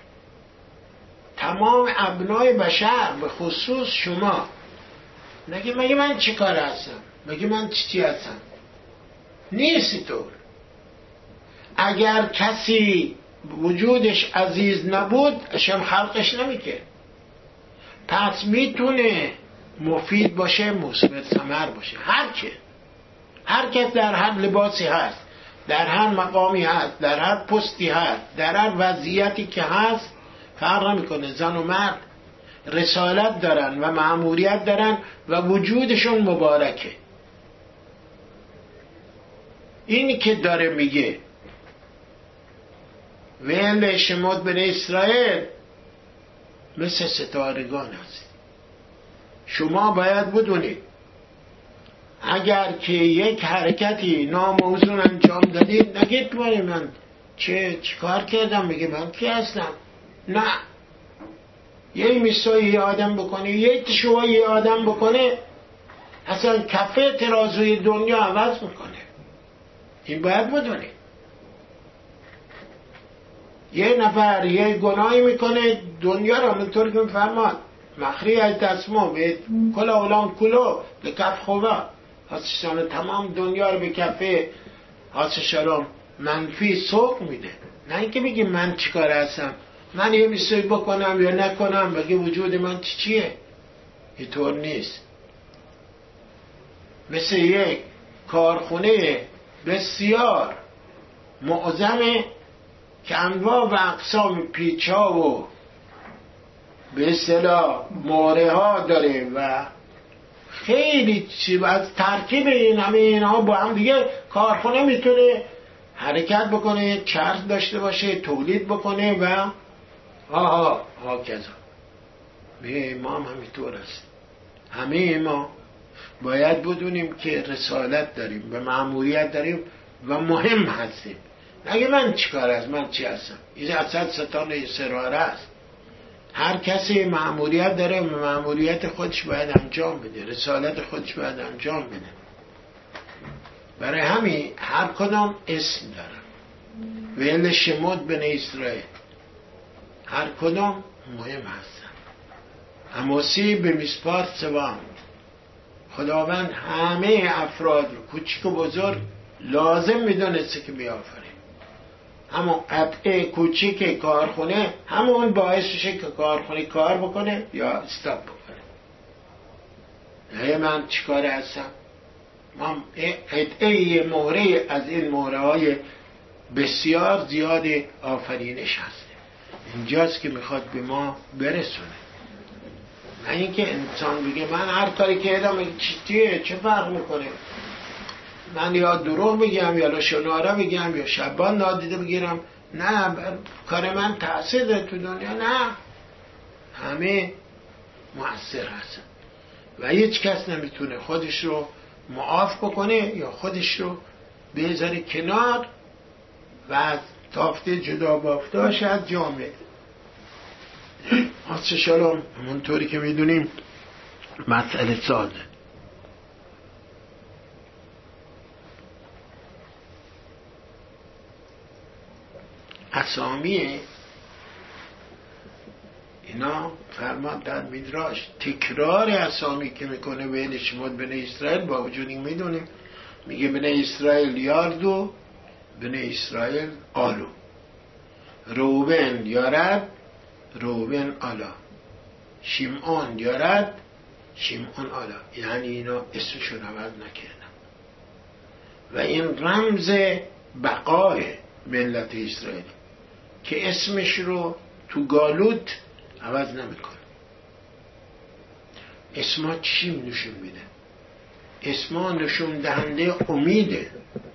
تمام ابنای بشر به خصوص شما. نگه مگه من چی کار هستم؟ مگه من چی چی هستم؟ نیستی طور. اگر کسی وجودش عزیز نبود اشم خلقش نمیکرد. پس میتونه مفید باشه، مثبت ثمر باشه. هر که هر کس در هر لباسی هست، در هر مقامی هست، در هر پستی هست، در هر وضعیتی که هست، فرق نمیکنه. زن و مرد رسالت دارن و مأموریت دارن و وجودشون مبارکه. اینی که داره میگه ویل شمود بنی اسرائیل مثل ستارگان هست. شما باید بدونید اگر که یک حرکتی ناموزون انجام دادید نگید باری من چه چیکار کردم، میگه من کی هستم. نه، یه میسایی یه آدم بکنه، یه تشوایی یه آدم بکنه، اصلا کفه ترازوی دنیا عوض میکنه. این باید بدونید. یه نفر یه گناهی میکنه دنیا رو منطور که میفرماد مخری از دستمو به کل اولان کلو به کف خوبه حسشان تمام دنیا رو به کفه حسشان منفی سوق میده. نه اینکه بگی من چیکار هستم، من یه میسوی بکنم یا نکنم بگی وجود من چی چیه. اینطور نیست. مثل یک کارخونه بسیار معظمه که انواع و اقسام پیچا و به اصطلاح ماره ها داره و خیلی چیز از ترکیب این همه اینها با هم دیگه کارخونه میتونه حرکت بکنه، چرخ داشته باشه، تولید بکنه و آها ها کذا. به ما هم همینطور است. همه ما باید بدونیم که رسالت داریم و مأموریت داریم و مهم هستیم. اگه من چی کار هست، من چی هستم؟ این اصلا ستان سراره است. هر کسی مأموریت داره و مأموریت خودش باید انجام بده، رسالت خودش باید انجام بده. برای همین هر کدام اسم دارن. ویل شمود بنی اسرائیل هر کدام مهم هستن. اماسی به مسپار سوام. خداوند همه افراد رو کوچک و بزرگ لازم میدونسته که بیافرین. اما قطعه کوچیک کارخونه همون باعث میشه که کارخونه کار بکنه یا استاپ بکنه. نه من چیکار هستم؟ ما قطعه مهره از این مهره های بسیار زیاد آفرینش هست. اینجاست که میخواد به ما برسونه. نه اینکه انسان بگه من هر کاری که ادام چیه چه فرق میکنه، من یا دروغ بگم یا لاشنوارا بگم یا شبان نادیده بگیرم، نه کار من تأثیر داره تو دنیا، نه همه مؤثر هستن و هیچ کس نمیتونه خودش رو معاف بکنه یا خودش رو بذاره کنار و از تافته جدا بافتاش از جامعه. حاضر شلام همونطوری که میدونیم مسئله ساده. اسامی اینا فرمان در میدراش تکرار اسامی که میکنه بین شما بنی اسرائیل، با وجود این میدونیم میگه بنی اسرائیل یاردو بنی اسرائیل آلو، روبن یارد روبن آلا، شیمعون یارد شیمعون آلا، یعنی اینا اسمشون عوض نکردن و این رمز بقای ملت اسرائیل که اسمش رو تو گالوت عوض نمیکنه. اسما چی نشون میده؟ اسما نشون دهنده امیده،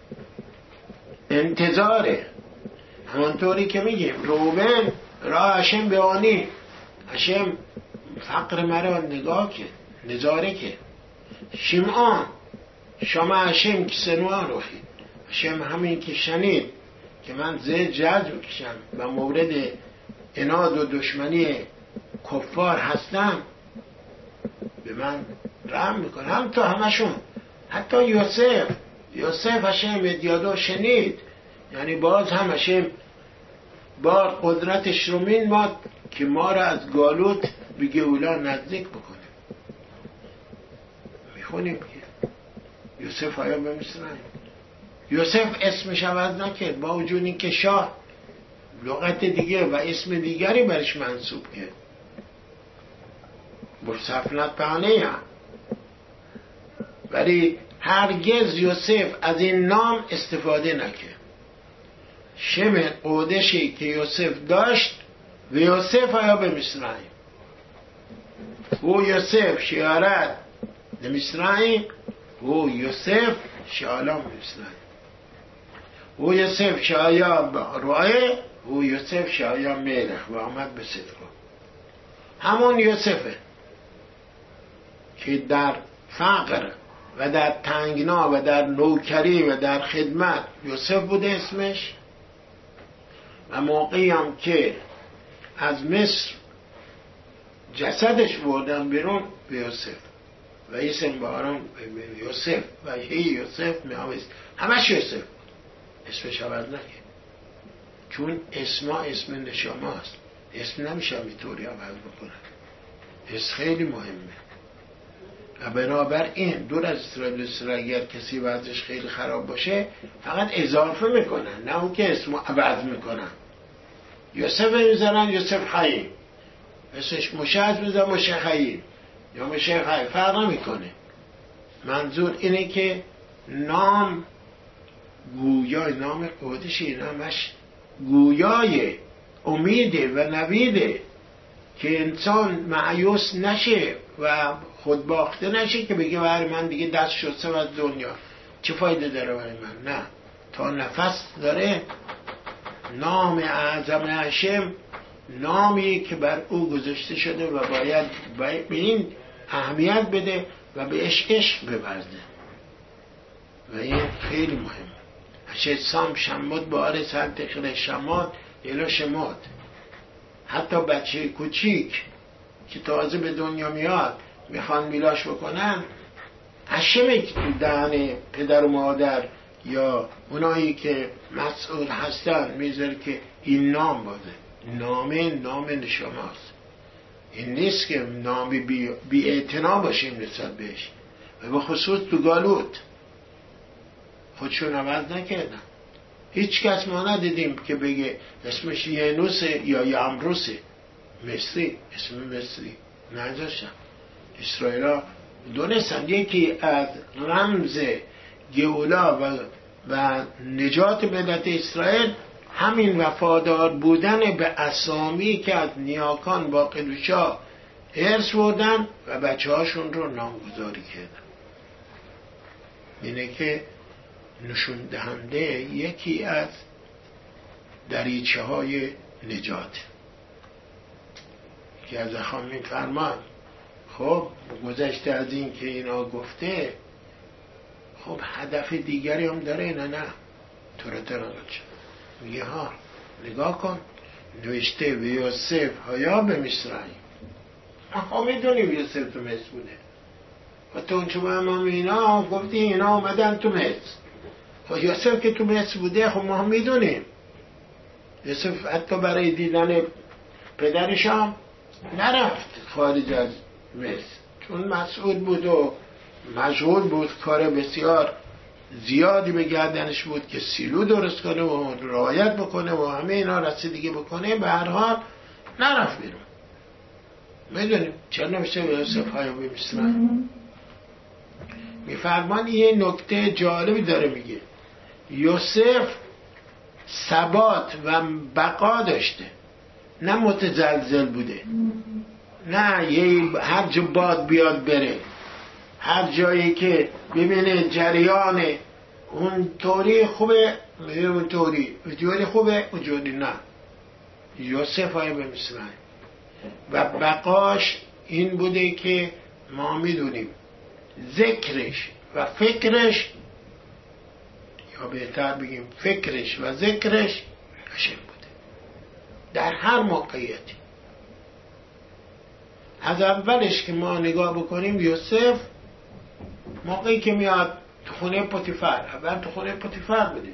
انتظاره. همانطوری که میگیم روبن را هشم بیانی، هشم فقر مرا نگاه که نظاره که. شیمعون شما هشم که سنوان روحی، هشم همین که شنید که من زیر جد بکشم و مورد اناد و دشمنی کفار هستم به من رحم میکنه. هم تا همشون، حتی یوسف یوسف هشم ادیادا شنید، یعنی باز هم هشم با قدرتش رو مین ماد که ما را از گالوت به گئولا نزدیک بکنه. میخونیم که یوسف آیا به مصر یوسف اسمش عوض نکرد، با وجود این که شاه لغت دیگه و اسم دیگری برش منصوب کرد، بسفنت پانه هم، ولی هرگز یوسف از این نام استفاده نکرد. شم قودشی که یوسف داشت و یوسف آیا به مصرعیم و یوسف شیارت به مصرعیم و یوسف شالام به مصرعیم و یوسف شایا روایه و یوسف شایا ملخ و آمد به صدقه. همون یوسفه که در فقر و در تنگنا و در نوکری و در خدمت یوسف بوده اسمش، و موقعی هم که از مصر جسدش بردن بیرون به یوسف و اسم باران به یوسف و هی یوسف می‌آویست، همش یوسف اسمش عوض نکرد، چون اسما اسم نشاماست، اسم نمیشه اینطوری عوض بکنن، اسم خیلی مهمه. و بنابر این دور از اسرائیل اسرائیل اگر کسی وضعش خیلی خراب باشه فقط اضافه میکنن، نه اون که اسمو عوض میکنن. یوسف میزنن یوسف حییم، اسمش مشهد میزنن مشه حییم یا مشه حییم، فرق نمیکنه. منظور اینه که نام گویای نام قدشی، نامش گویای امیده و نویده که انسان مایوس نشه و خودباخته نشه که بگه برای من دیگه دست شسته از دنیا چه فایده داره برای من. نه، تا نفس داره نام اعظم هشم نامی که بر او گذاشته شده و باید به این اهمیت بده و به عشقش ببرده و این خیلی مهم. هشه سام شمود باره سنت خیلی شماد یلو شماد. حتی بچه کوچیک که تازه به دنیا میاد میخوان میلاش بکنن، هشم دهن پدر و مادر یا اونایی که مسئول هستن میذاره که این نام باده. نام نام نشماست، این نیست که نام بی, بی اعتنا باشیم نسبت بهش. و به خصوص تو گالوت خودشون عوض نکردن، هیچ کس ما ندیدیم که بگه اسمش ینوسه یا یامروسه مصری، اسم مصری نذاشتن. اسرائیل ها دونستن یکی از رمز گئولا و, و نجات ملت اسرائیل همین وفادار بودن به اسامی که از نیاکان با قدوشا ارث بردن و بچه هاشون رو نامگذاری کردن. اینه که نشون دهنده یکی از دریچه های نجات که از اخوان میفرمان خب گذشته از این که اینا گفته، خب هدف دیگری هم داره نه نه تو را ترانت میگه ها نگاه کن نوشته به یوسف هایا به مصرعیم. ما میدونیم یوسف تو مصر بوده و تو چون امام اینا گفتی اینا آمدن تو مصر. خب یوسف که تو مصر بوده خب ما هم میدونیم یوسف حتی برای دیدن پدرش هم نرفت خارج از مصر چون مسئول بود و مشغول بود، کار بسیار زیادی به گردنش بود که سیلو درست کنه و رعایت بکنه و همه اینا رسیدگی بکنه. به هر حال نرفت بیرون. میدونیم چرا نمیشه به یوسف های به مصرعیم. میفرمان یه نکته جالبی داره میگه یوسف ثبات و بقا داشته، نه متزلزل بوده، نه یه هر جا باد بیاد بره، هر جایی که ببینه جریان اون طوری خوبه میره اون طوری، اون خوبه اون جوری نه. یوسف های به مصرعیم و بقاش این بوده که ما میدونیم ذکرش و فکرش، یا بهتر بگیم فکرش و ذکرش هاشم بوده در هر موقعیتی. از اولش که ما نگاه بکنیم یوسف موقعی که میاد تو خونه پوتیفر، اول تو خونه پوتیفر بوده.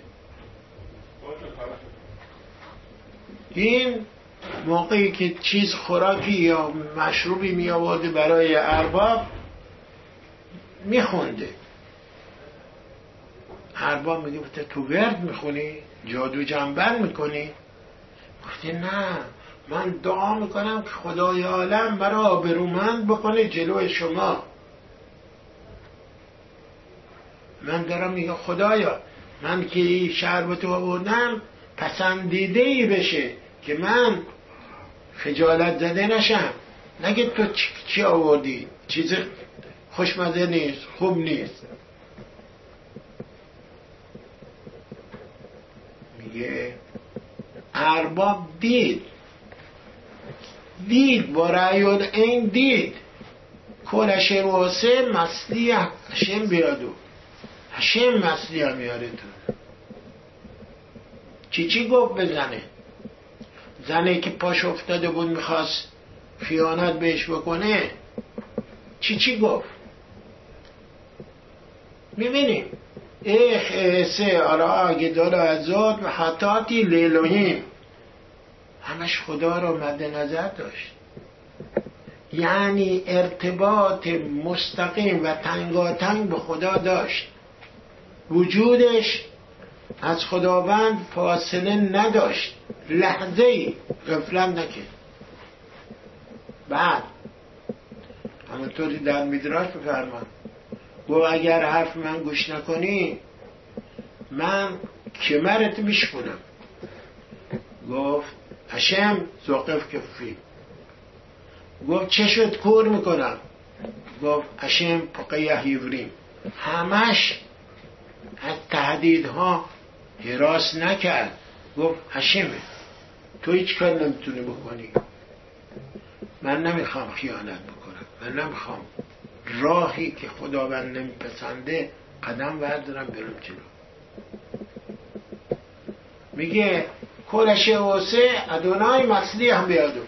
این موقعی که چیز خوراکی یا مشروبی می آورده برای ارباب میخونده، ارباب میگه تو ورد میخونی؟ جادو جنبن میکنی؟ گفتی نه من دعا میکنم که خدای عالم برای آبرومند بکنه جلوی شما. من دارم میگم خدایا من که این شربت رو آوردم پسندیده ای بشه که من خجالت زده نشم، نگه تو چی آوردی چیز خوشمزه نیست خوب نیست. میگه ارباب دید دید با رأی این دید کلش روسه مسلی هشم بیادو هشم مسلی هم میاره تو چی چی گفت بزنه؟ زنه که پاش افتاده بود میخواست خیانت بهش بکنه چی چی گفت؟ میبینیم ایخ ایسه آرا گدال ازاد و حتاتی لیلوهیم همش خدا رو مد نظر داشت، یعنی ارتباط مستقیم و تنگاتنگ به خدا داشت، وجودش از خداوند فاصله نداشت، لحظه ای غفلت نکرد. بعد همونطوری در میدراش بفرمان گفت اگر حرف من گوش نکنی من کمرت میشکنم. گفت هشم زوقف کفی. گفت چشت کور میکنم. گفت هشم پقیه یوریم. همش از تهدیدها هراس نکرد، گفت هشمه تو هیچ کار نمیتونی بکنی، من نمیخوام خیانت بکنم، من نمیخوام راهی که خداوند نمیپسنده قدم بردارم برم جلو. میگه کلشه واسه ادونای مسلی هم بیادو.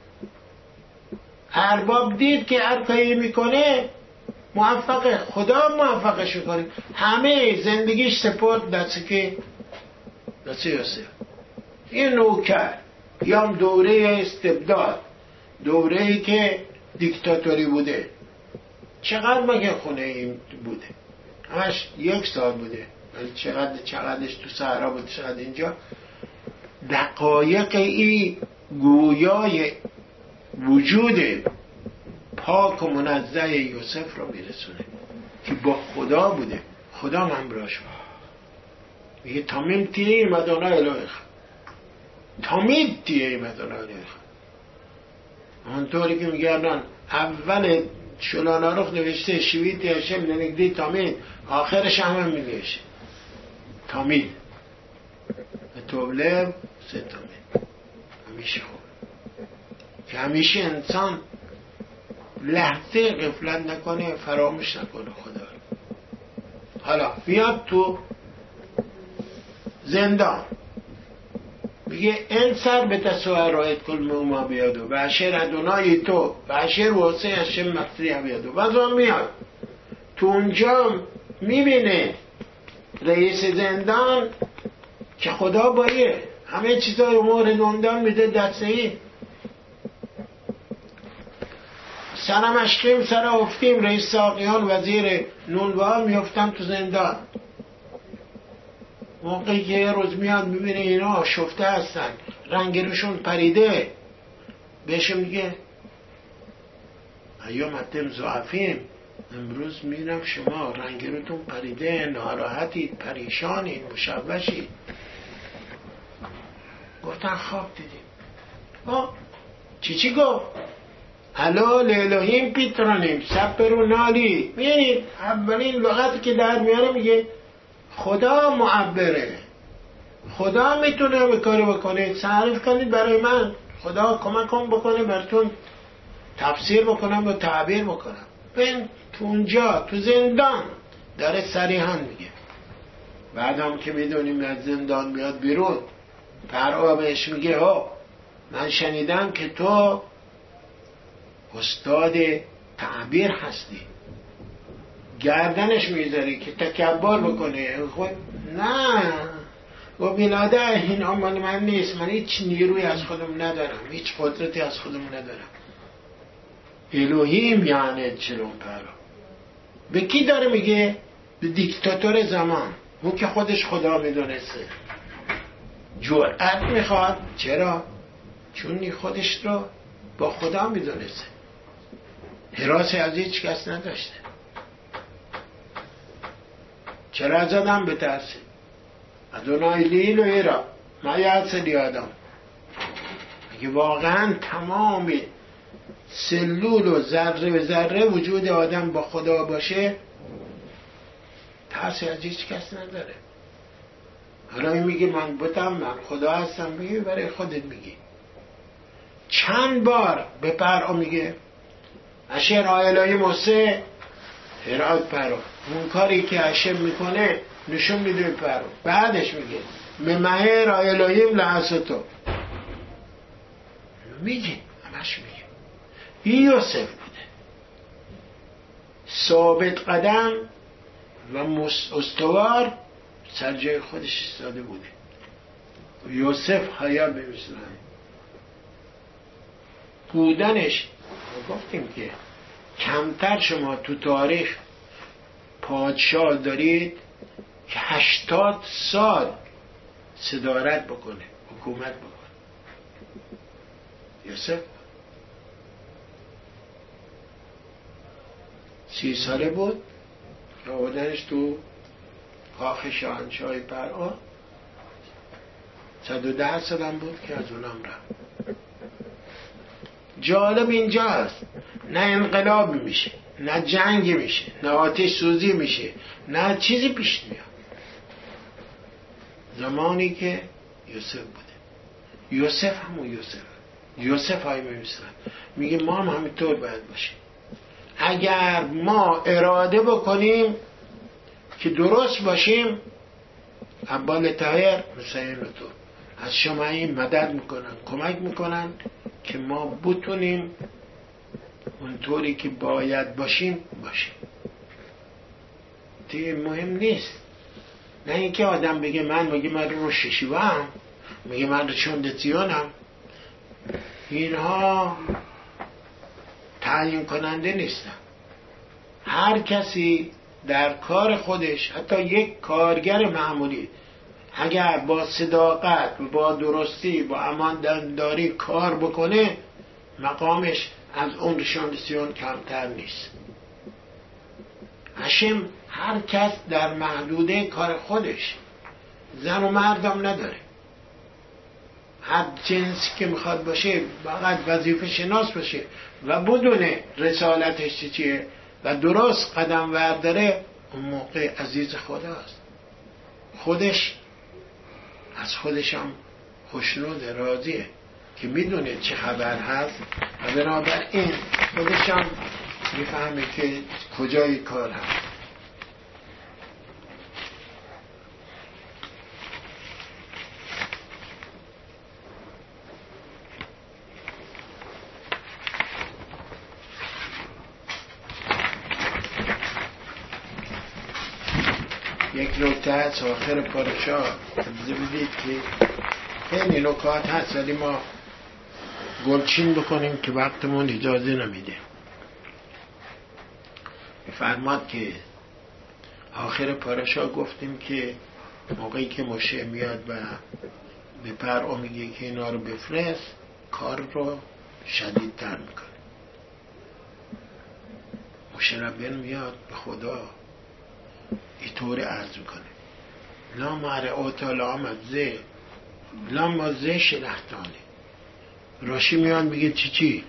ارباب دید که هر کاری میکنه موفقه، خدا موفقش میکنه، همه زندگیش سپرد دست که دست یوسف. این نوکر یا دوره استبداد، دوره‌ای که دیکتاتوری بوده. چقدر مگه خونه این بوده؟ همش یک سال بوده، چقدر چقدرش تو صحرا بود چقدر اینجا. دقایق ای گویای وجود پاک و منزه یوسف رو میرسونه که با خدا بوده، خدا همراهش بود. میگه تامیم تیه مدانه الهیخ، تامید تیه مدانه الهیخ. همونطوری که میگردن اول شلاناروخ نوشته شویت هشم ننگدی تامید، آخرش هم هم میگشه تامید توبلب سه تامید. همیشه خوب که همیشه انسان لحظه غفلت نکنه، فراموش نکنه خدا. حالا میاد تو زندان میگه این سر به تسوه رایت کل موما بیادو و عشر ادونای تو و عشر واسه هشم مقصری بیادو. و از میاد تو اونجا میبینه رئیس زندان که خدا بایه همه چیزای امور زندان میده دسته سرم اشکیم سر افتیم. رئیس ساقیان وزیر نونوار میفتم تو زندان. موقعی که یه روز میاد میبینه اینا شفته هستن، رنگ روشون پریده، بهش میگه ایام اتم زعفیم، امروز میرم شما رنگ روتون پریده، ناراحتید، پریشانید، مشوشید. گفتن خواب دیدیم. آه چی چی گفت؟ الا لالهیم پیترانیم سپرو نالی. میبینید اولین لغتی که در میاره میگه خدا معبره، خدا میتونه به کاری بکنه، تعریف کنید برای من، خدا کمک کن بکنه براتون تفسیر بکنم و تعبیر بکنم. ببین تو اونجا تو زندان داره صریحا میگه. بعد هم که میدونیم از زندان بیاد بیرون، پروا بهش میگه ها من شنیدم که تو استاد تعبیر هستی، گردنش میذاری که تکبر بکنه. خود نه و بلاده این آمان من نیست، من هیچ نیروی از خودم ندارم، هیچ قدرتی از خودم ندارم. الوهیم یعنی چلون پرا. به کی داره میگه؟ به دیکتاتور زمان، اون که خودش خدا میدونسته. جرأت میخواد. چرا؟ چون خودش رو با خدا میدونسته، حراسی از هیچ کس نداشته. چرا از آدم بترسه؟ ادونای لیل و ایرا ما یاد سدی آدم. اگه واقعا تمام سلول و ذره به ذره وجود آدم با خدا باشه، ترسی از هیچ کس نداره. حالا این میگه من بودم، من خدا هستم، میگه برای خودت میگی. چند بار به پرعا میگه اشر آیلای موسه هرات پرعا، اون کاری که اشر میکنه نشون میده به پرعا. بعدش میگه ممهر آیلایم لحظتو، میگه همش میگه. این یوسف بوده، ثابت قدم و استوار سر جای خودش ایستاده بوده. یوسف حیا بمیسلن بودنش. گفتیم که کمتر شما تو تاریخ پادشاه دارید که هشتاد سال صدارت بکنه، حکومت بکنه. یوسف سی ساله بود که آوردنش تو کاخ شاهنشاه پرعا. صد و ده سالم بود که از اونم رفت. جالب اینجا هست نه انقلاب میشه، نه جنگ میشه، نه آتش سوزی میشه، نه چیزی پیش میاد. زمانی که یوسف بوده. یوسف همون یوسف یوسف های میمیسن میگه ما هم همینطور باید باشیم. اگر ما اراده بکنیم که درست باشیم، عبال طاهر حسین تو از شما این مدد میکنن، کمک میکنن که ما بتونیم اونطوری که باید باشیم باشیم. دیگه مهم نیست. نه اینکه آدم بگه من میگه من رو ششیوام، میگه من رو چوندتیونم. اینها تعیین کننده نیستن. هر کسی در کار خودش، حتی یک کارگر معمولی، اگر با صداقت و با درستی با امانتداری کار بکنه، مقامش از اون شاندسیون کمتر نیست. هشم هر کس در محدوده کار خودش، زن و مردم نداره، هر جنسی که میخواد باشه فقط وظیفه شناس باشه و بدونه رسالتش چیه و درست قدم ورداره، اون موقع عزیز خداست. خودش از خودش هم خوشنود راضیه که میدونه چه خبر هست و بنابراین خودش هم میفهمه که کجای کار هست. یک نکته هست آخر پاراشا ببینید که خیلی نکات هست ولی ما گلچین بکنیم که وقتمون اجازه نمیده. فرماد که آخر پاراشا گفتیم که موقعی که موشه میاد و به پرعا میگه که اینا رو بفرست، کار رو شدیدتر میکنه. موشه ربین میاد به خدا اینطور عرض میکنه لا مرعوتا لا مزه لا مزه شلختانه. راشی میاد میگه چی چی؟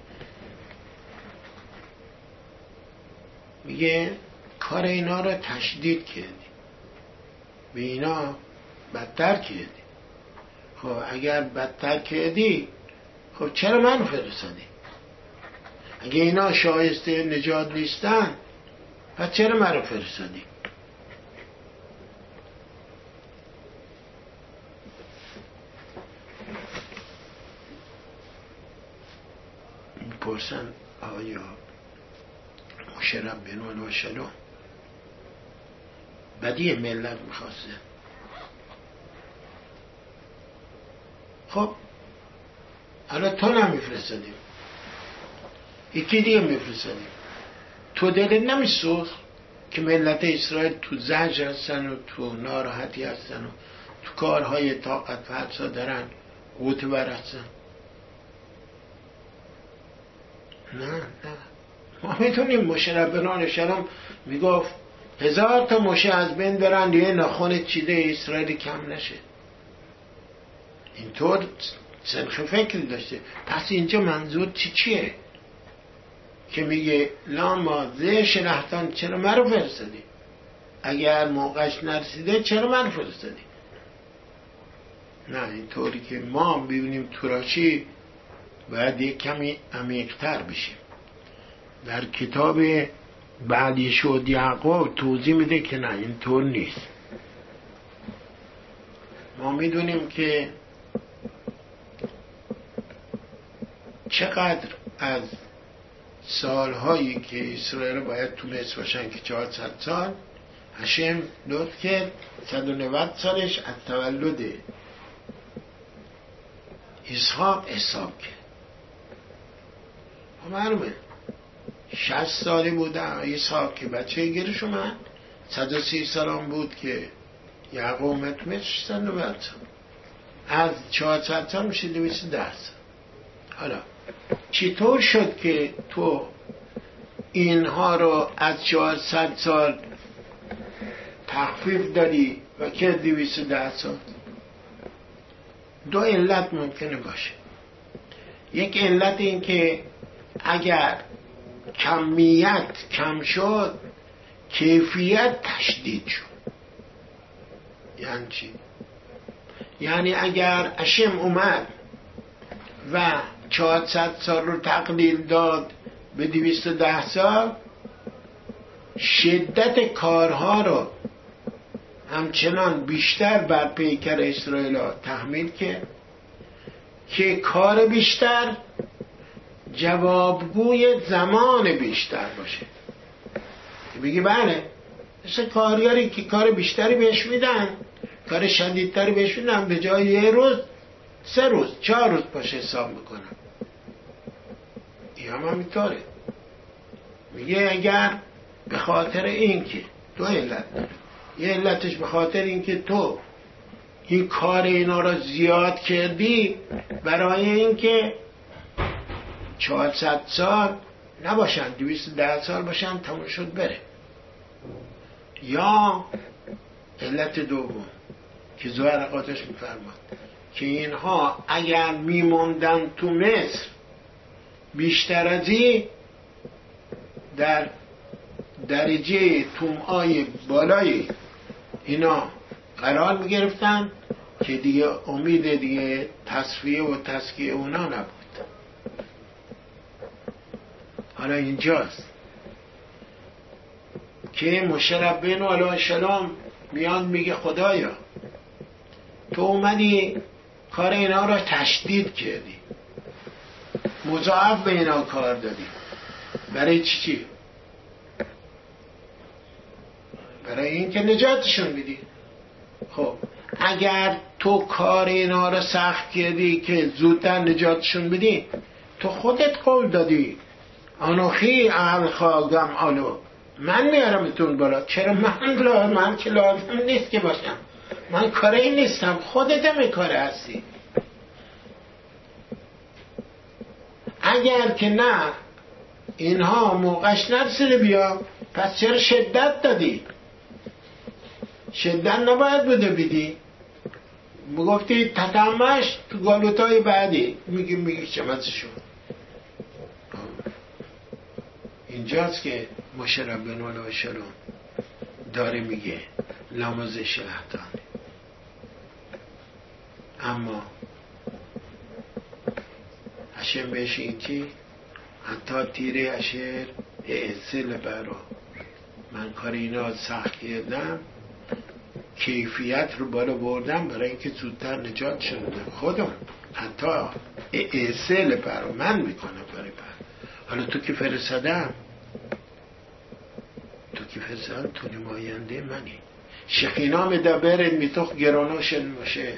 میگه کار اینا رو تشدید کردی، به اینا بدتر کردی. خب اگر بدتر کردی خب چرا من فرستادی؟ اگه اینا شایسته نجات نیستن پس چرا من رو فرستادی؟ میپرسن آیا موشه ربنا علیه السلام بدی ملت میخواسته؟ خب حالا تو نمیفرستادیم، یکی دیگه میفرستادیم، تو دلت نمیسوخت که ملت اسرائیل تو زجر هستن و تو ناراحتی هستن و تو کارهای طاقت فرسا دارن قوت برستن؟ نه نه ما میتونیم موشه ربنا علیه السلام میگفت هزار تا موشه از بین برن یه ناخن چیده اسرائیل کم نشه. اینطور سنخ فکری داشته. پس اینجا منظور چی چیه که میگه لا مازه شلختان، چرا من رو فرستادی؟ اگر موقعش نرسیده چرا من رو فرستادی؟ نه اینطوری که ما ببینیم توراشی باید یک کمی عمیق‌تر بشیم. در کتاب بعدی شد یعقوب توضیح میده که نه اینطور نیست. ما میدونیم که چقدر از سالهایی که اسرائیل باید تو مصر باشن که چهارصد سال، هشم لطف کرد صد و نود سالش از تولد اسحاق حساب کرد. معلومه شصت سالی بود اسحاق که بچه گیرش اومد، صد و سی سال هم بود که یعقوب اومد مصر، صد و نود سال. از چهارصد سال میشه دویست و ده سال. حالا چطور شد که تو اینها رو از چهارصد سال تخفیف دادی و که دویست و ده سال؟ دو علت ممکنه باشه. یک علت این که اگر کمیت کم شد کیفیت تشدید شد. یعنی چی؟ یعنی اگر اشم اومد و چهارصد سال رو تقلیل داد به دویست و ده سال، شدت کارها رو همچنان بیشتر بر پیکر اسرائیل تحمیل کرد که کار بیشتر جوابگوی زمان بیشتر باشه. بگی بله مثل کاریاری که کار بیشتری بهش میدن، کار شدیدتری بهش میدن، به جای یه روز سه روز چهار روز باشه حساب میکنن. این هم همینطوره. میگه اگر به خاطر این که دو علت داره، یه علتش به خاطر این که تو این کار اینا رو زیاد کردی برای این که چهارصد سال نباشن، دویست و ده سال باشن، تموم شد بره. یا علت دوم که زهرقاتش میفرماد که اینها اگر میموندن تو مصر بیشتر از این در درجه طمعای بالای اینا قرار میگرفتن که دیگه امید دیگه تصفیه و تزکیه اونا نبود. حالا اینجاست که موسی ربینا علیه السلام میان میگه خدایا تو اومدی کار اینا را تشدید کردی، مضاعف به اینا کار دادی، برای چی چی؟ برای این که نجاتشون بدی. خب اگر تو کار اینا را سخت کردی که زودتر نجاتشون بدی، تو خودت قول دادی انوخی اهل خواگم آلو، من میارمتون بالا. چرا من لا من که لازم نیست که باشم، من کاری نیستم، خودت هم کاره هستی. اگر که نه اینها موقعش نرسیده بیا، پس چرا شدت دادی؟ شدت نباید بده بدی. میگفتی تتمش تو گالوتای بعدی میگی میگی چمتشون. اینجاست که موسی ربینا علیه السلام داره میگه لامزش احتان. اما هشم بهش اینکی حتی تیره اشر اعسل برا من کار اینا سخت کردم، کیفیت رو بالا بردم برای اینکه زودتر نجات شدم. خودم حتی اعسل برا من میکنم برای بر. حالا تو که فرستادم، تو که فرستادم تو نماینده منی. شقینا مدبرت میتوخ گرانوشن موشه.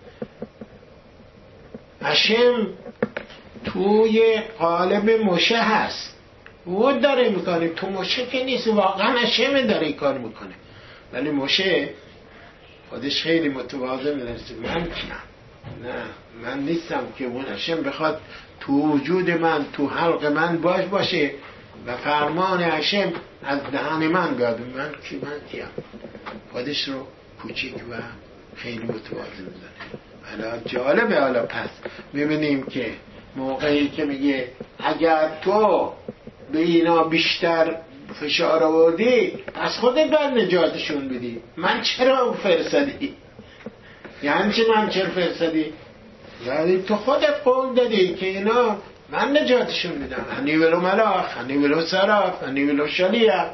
هشم توی قالب موشه هست، او داره میکنه، تو موشه که نیست، واقعا هشم داره این کار میکنه. ولی موشه خودش خیلی متواضع میدرسه، من کیم؟ نه من نیستم که اون هشم بخواد تو وجود من تو حلق من باش باشه و فرمان هشم از دهن من بیاد. من کی؟ من کیم؟ خودش رو کوچیک و خیلی متواضع میدونه. حالا جالبه. حالا پس میبینیم که موقعی که میگه اگر تو به اینا بیشتر فشار آوردی پس خودت باید نجاتشون بدی، من چرا فرستادی؟ یعنی چی من چرا فرستادی؟ یعنی تو خودت قول دادی که اینا من نجاتشون بدم. هنی ولو ملاخ، هنی ولو سراف، هنی ولو شلیه.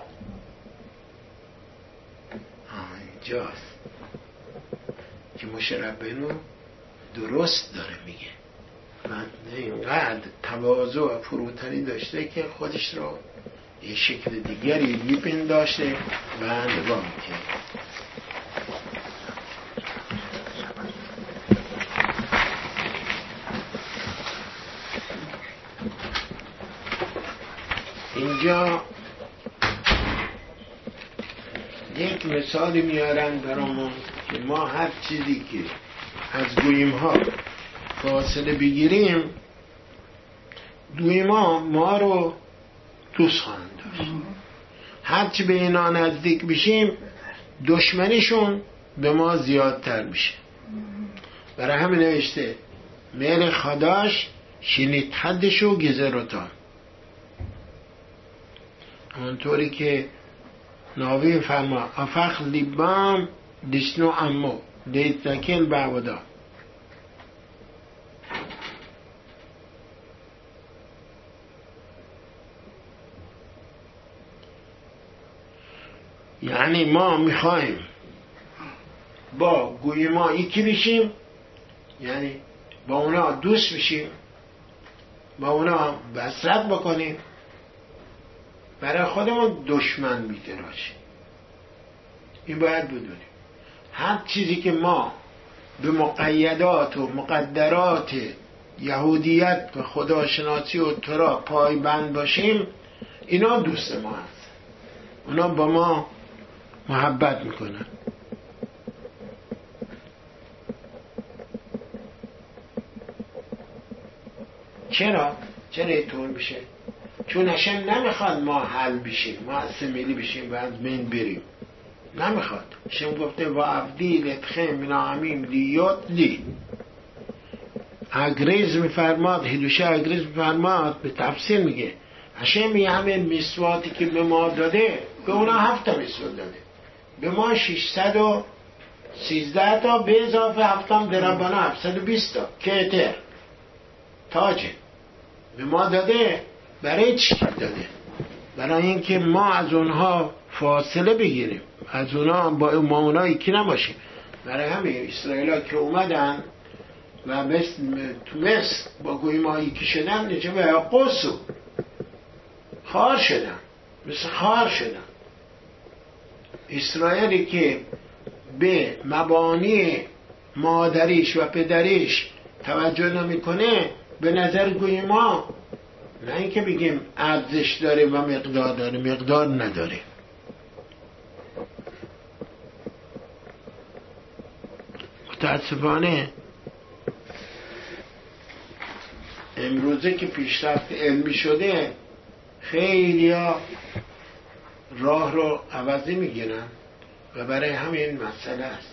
اینجاست که موسی ربینا درست داره میگه. من اینقدر تواضع و فروتنی داشته که خودش رو یه شکل دیگری میپنداشته و نگاه میکنه. اینجا یک مثالی میارن برامون که ما هر چیزی که از گویم ها فاصله بگیریم، گویم ها ما رو دوست خواهند داشت. هرچی به اینا نزدیک بشیم دشمنیشون به ما زیادتر میشه. برای همین نوشته مهر خداش شنید حدشو گذروتان. همونطوری که ناوی فرما افخ لیبام دشنو امو دیتکل بعودا. یعنی ما میخوایم با گوی ما یکی بشیم، یعنی با اونا دوست بشیم، با اونا بسرت بکنیم، برای خودمون دشمن می‌دراشیم. این باید بدونیم هر چیزی که ما به مقیدات و مقدرات یهودیت و خداشناسی و ترا پایبند باشیم، اینا دوست ما هست، اونا با ما محبت میکنن. چرا؟ چرا اینطور میشه؟ چون هشم نمیخواد ما حل بشیم، ما اسمیلی بشیم و از بین بریم. نمیخواد. هشم گفته و عبدی لتخم من عمیم لیوت لی، اگریز میفرماد، هیدوشی اگریز میفرماد به تفسیر میگه هشم یه همه مسواتی که به ما داده به اونا هفت تا مسوات داده، به ما ششصد و سیزده تا به اضافه هفتم دربانا هفتصد و بیست تا کتر تاجه به ما داده. برای چی داده؟ برای اینکه ما از اونها فاصله بگیریم، از اونها با ما اونها یکی نباشیم. برای همین اسرائیل ها که اومدن و مثل تو مصر با گوی ما یکی شدن، نجه به قصو خار شدن، مثل خار شدن. اسرائیلی که به مبانی مادریش و پدریش توجه نمیکنه به نظر گوی ما نه اینکه بگیم ارزش داره و مقدار داره، مقدار نداره. متاسفانه امروزه که پیشرفت علمی شده خیلی ها راه رو عوضی میگیرن و برای همین مسئله است.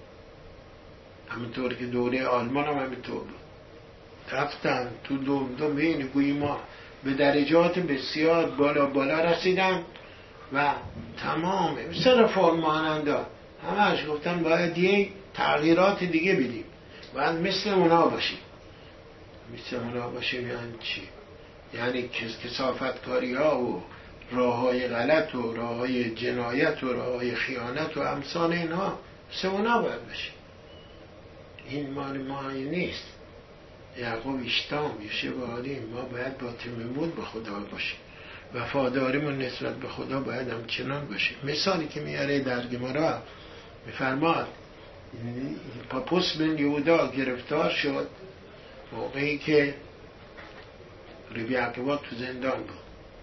همینطور که دوره آلمان هم همینطور بود، رفتن تو دوم دوم بین گوی ما به درجات بسیار بالا بالا رسیدن و تمام مثل فرماننده همش گفتن باید یه تغییرات دیگه بدیم، باید مثل اونا باشیم. مثل اونا باشیم یعنی چی؟ یعنی کثافت کاری ها و راه های غلط و راه های جنایت و راه های خیانت و امثال اینها مثل اونا باید باشیم. این مال ما نیست. یعقوب اشتام یوشه باریم ما باید با تیممون به خدا باشیم، وفاداریمون نسبت به خدا باید همچنان باشیم. مثالی که میاره در گمارا میفرماد پاپوس بن یهودا گرفتار شد موقعی که ربی عقبا تو زندان بود،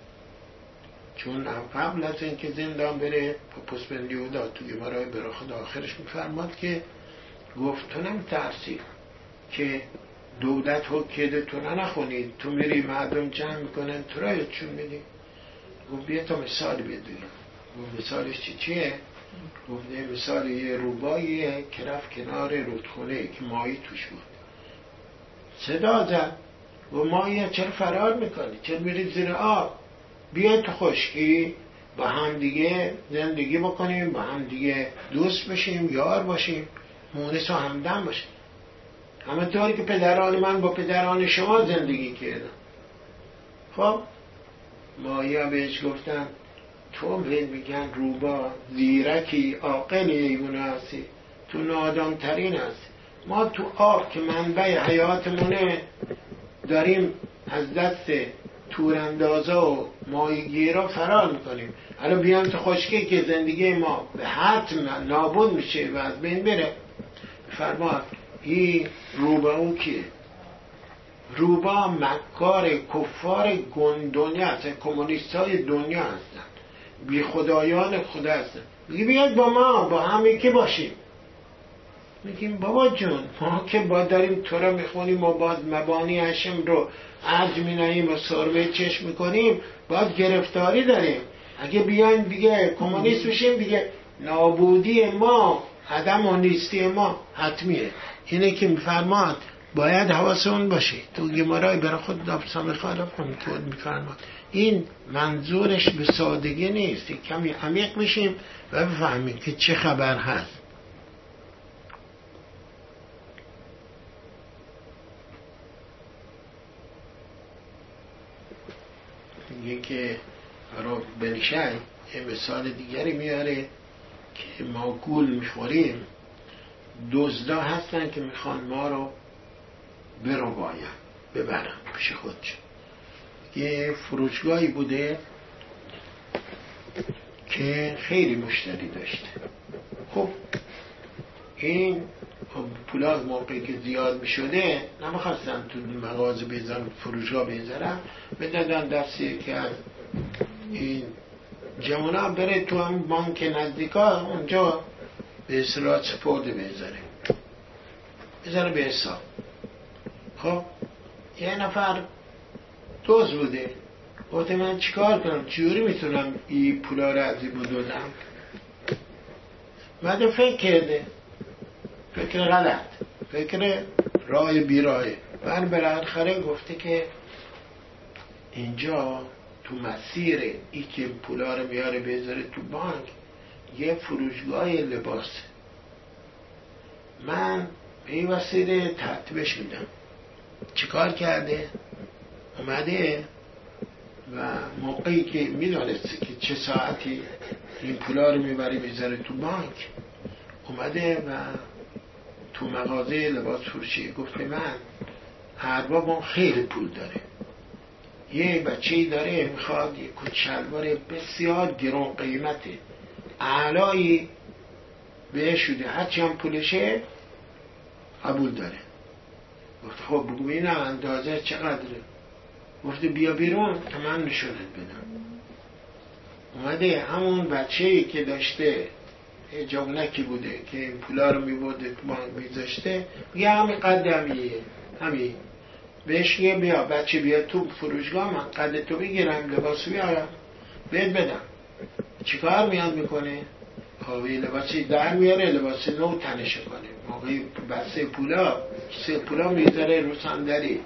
چون قبل از اینکه زندان بره پاپوس بن یهودا تو گمارای برای خدا آخرش میفرماد که گفت تو نمیترسی که دولت حکیده تو نخونید، تو میری مردم جمع میکنن تو را چون میدی. گفت بیا تا مثال بدوی. گفت مثالش چی چیه؟ گفت مثال یه روباییه که رفت کنار رودخونه که ماهی توش بود، صدا زد و ماهی چرا فرار میکنی؟ چرا میری زیر آب؟ بیا تو خشکی با هم دیگه زندگی بکنیم، با هم دیگه دوست بشیم، یار باشیم، مونس و همدم باشیم. همونطوری که پدران من با پدران شما زندگی کردن. خب ماهی ها بهش گفتن تو بهت میگن روبا زیرکی عاقل ایگونه هستی، تو نادان ترین هستی. ما تو آب که منبع حیاتمونه داریم از دست توراندازا و ماهیگیرا فرار میکنیم. حالا بیام تو خشکی که زندگی ما به حتم نابود میشه و از بین بره. فرماد این روبا اون کیه؟ روبا مکار کفار گون دنیا هستن، کمونیست های دنیا هستن، بی خدایان خدا هستن. میگه بیاد با ما با هم یکی باشیم. میگیم بابا جون ما که با داریم تو را میخونیم و باز مبانی هشم رو ارج مینهیم و سربه چشم میکنیم، باز گرفتاری داریم. اگه بیایم دیگه کمونیست بشیم دیگه نابودی ما، عدم و نیستی ما حتمیه. اینه که میفرماد باید حواسمون باشه. تو گمارای برای خود دابسام خالف کنید میفرماد این منظورش به سادگی نیست، کمی عمیق میشیم و بفهمیم که چه خبر هست. میگه که برای بنشای یه مثال دیگری میاره که ما گول میخوریم، دزدا هستن که میخوان ما رو برو باید ببرن پیش خودشون. یه فروشگاهی بوده که خیلی مشتری داشته. خب این پولا موقعی که زیاد میشده نمیخواستن تو مغازه بذارن، فروشگاه بذارن، بدادن دستی که از این جمعنا بره تو هم بانک نزدیکا اونجا به اصطلاح سپرده بذاره بذاره به حساب. خب یه نفر دوز بوده، گفته من چیکار کنم، چجوری میتونم این پولا رو از این بدودم؟ بعد فکر کرده، فکر غلط، فکر راه بی راهه. من بالاخره گفته که اینجا تو مسیر ای که پولا رو میاره بذاره تو بانک یه فروشگاه لباسه. من به این وسیله ترتیبش میدم. چیکار کرده؟ اومده و موقعی که میدانسته که چه ساعتی این پولا رو میبره میذاره تو بانک، اومده و تو مغازه لباس فروشی گفته من اربابم خیلی پول داره، یه بچه‌ای داره میخواد یه کت شلوار بسیار گران قیمته اعلایی بهش شده، هرچی هم پولشه قبول داره. گفت خب بگو این اندازه چقدره؟ گفته بیا بیرون تا من نشونت بدم. اومده همون بچه‌ای که داشته جوونکی بوده که این پولا رو میبوده تو بانک میذاشته، میگه همین قد همیه همین. بهش میگه بیا بچه بیا تو فروشگاه من قد تو بگیرم لباس بیارم بهت بدم. چیکار میاد میکنه؟ خواهی لباسی در میاره لباس نو تنشه کنه. موقعی بسه پولا سه پولا میذاره رو صندلی.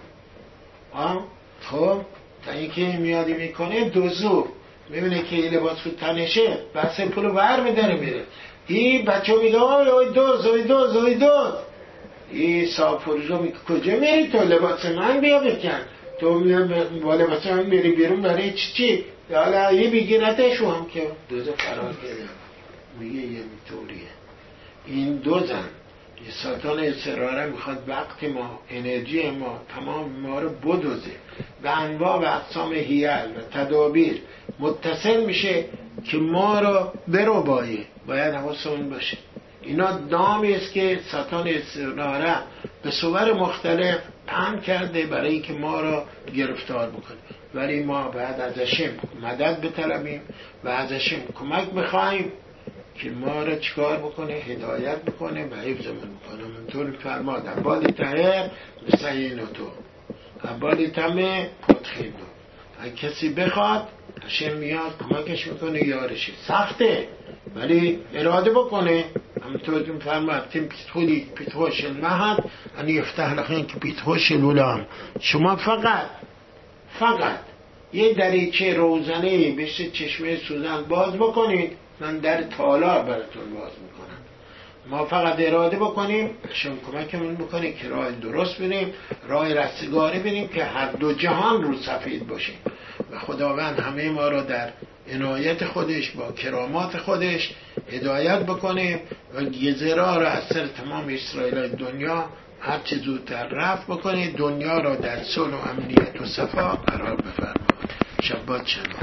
آه خب تا اینکه میادی میکنه دوزو میبینه که این لباس رو تنشه بسه پولو بر میداره میره. این بچه میگه اوی اوی دوز اوی دوز اوی دوز. این صاحب فروشگاه میگه کجا میری تو؟ لباس من بیا بکن. تو با لباس من میری بیرون برای چی چی؟ حالا یه بگیرتشو هم که دوز فرار کرده. میگه یه میطوریه این دوزن. یه ساتان اصراره میخواد وقت ما انرژی ما تمام ما رو بدوزه و انواع و اقسام حیل و تدابیر متصل میشه که ما رو برو بایه. باید حواسمون باشه اینا دامی است که ساتان اصراره به صور مختلف پهن کرده برای اینکه ما رو گرفتار بکنه. ولی ما باید ازشم مدد بطلبیم و ازشم کمک بخوایم که ما را چیکار بکنه؟ هدایت بکنه و حفظمون بکنه. منطور فرماد عباد تهر بسیینو تو عباد تمه پتخینو. اگه کسی بخواد هشم میاد کمکش میکنه یارشه. سخته ولی اراده بکنه. همونطور که فرماد تیم پیتخولی پیتخوش المهد ان یفتح لخین که پیتخوش الولام. شما فقط فقط یه دریچه روزنه بشه چشمه سوزن باز بکنید من در تالار براتون باز میکنم. ما فقط اراده بکنیم شما کمکمون بکنه که راه درست بریم، راه رستگاری بریم که هر دو جهان رو سفید باشیم و خداوند همه ما را در عنایت خودش با کرامات خودش هدایت بکنه و گزرا را از سر تمام اسرائیل دنیا هر چه زودتر رفع بکنه، دنیا را در صلح و امنیت و صفا قرار بفرمایید. شبات شما.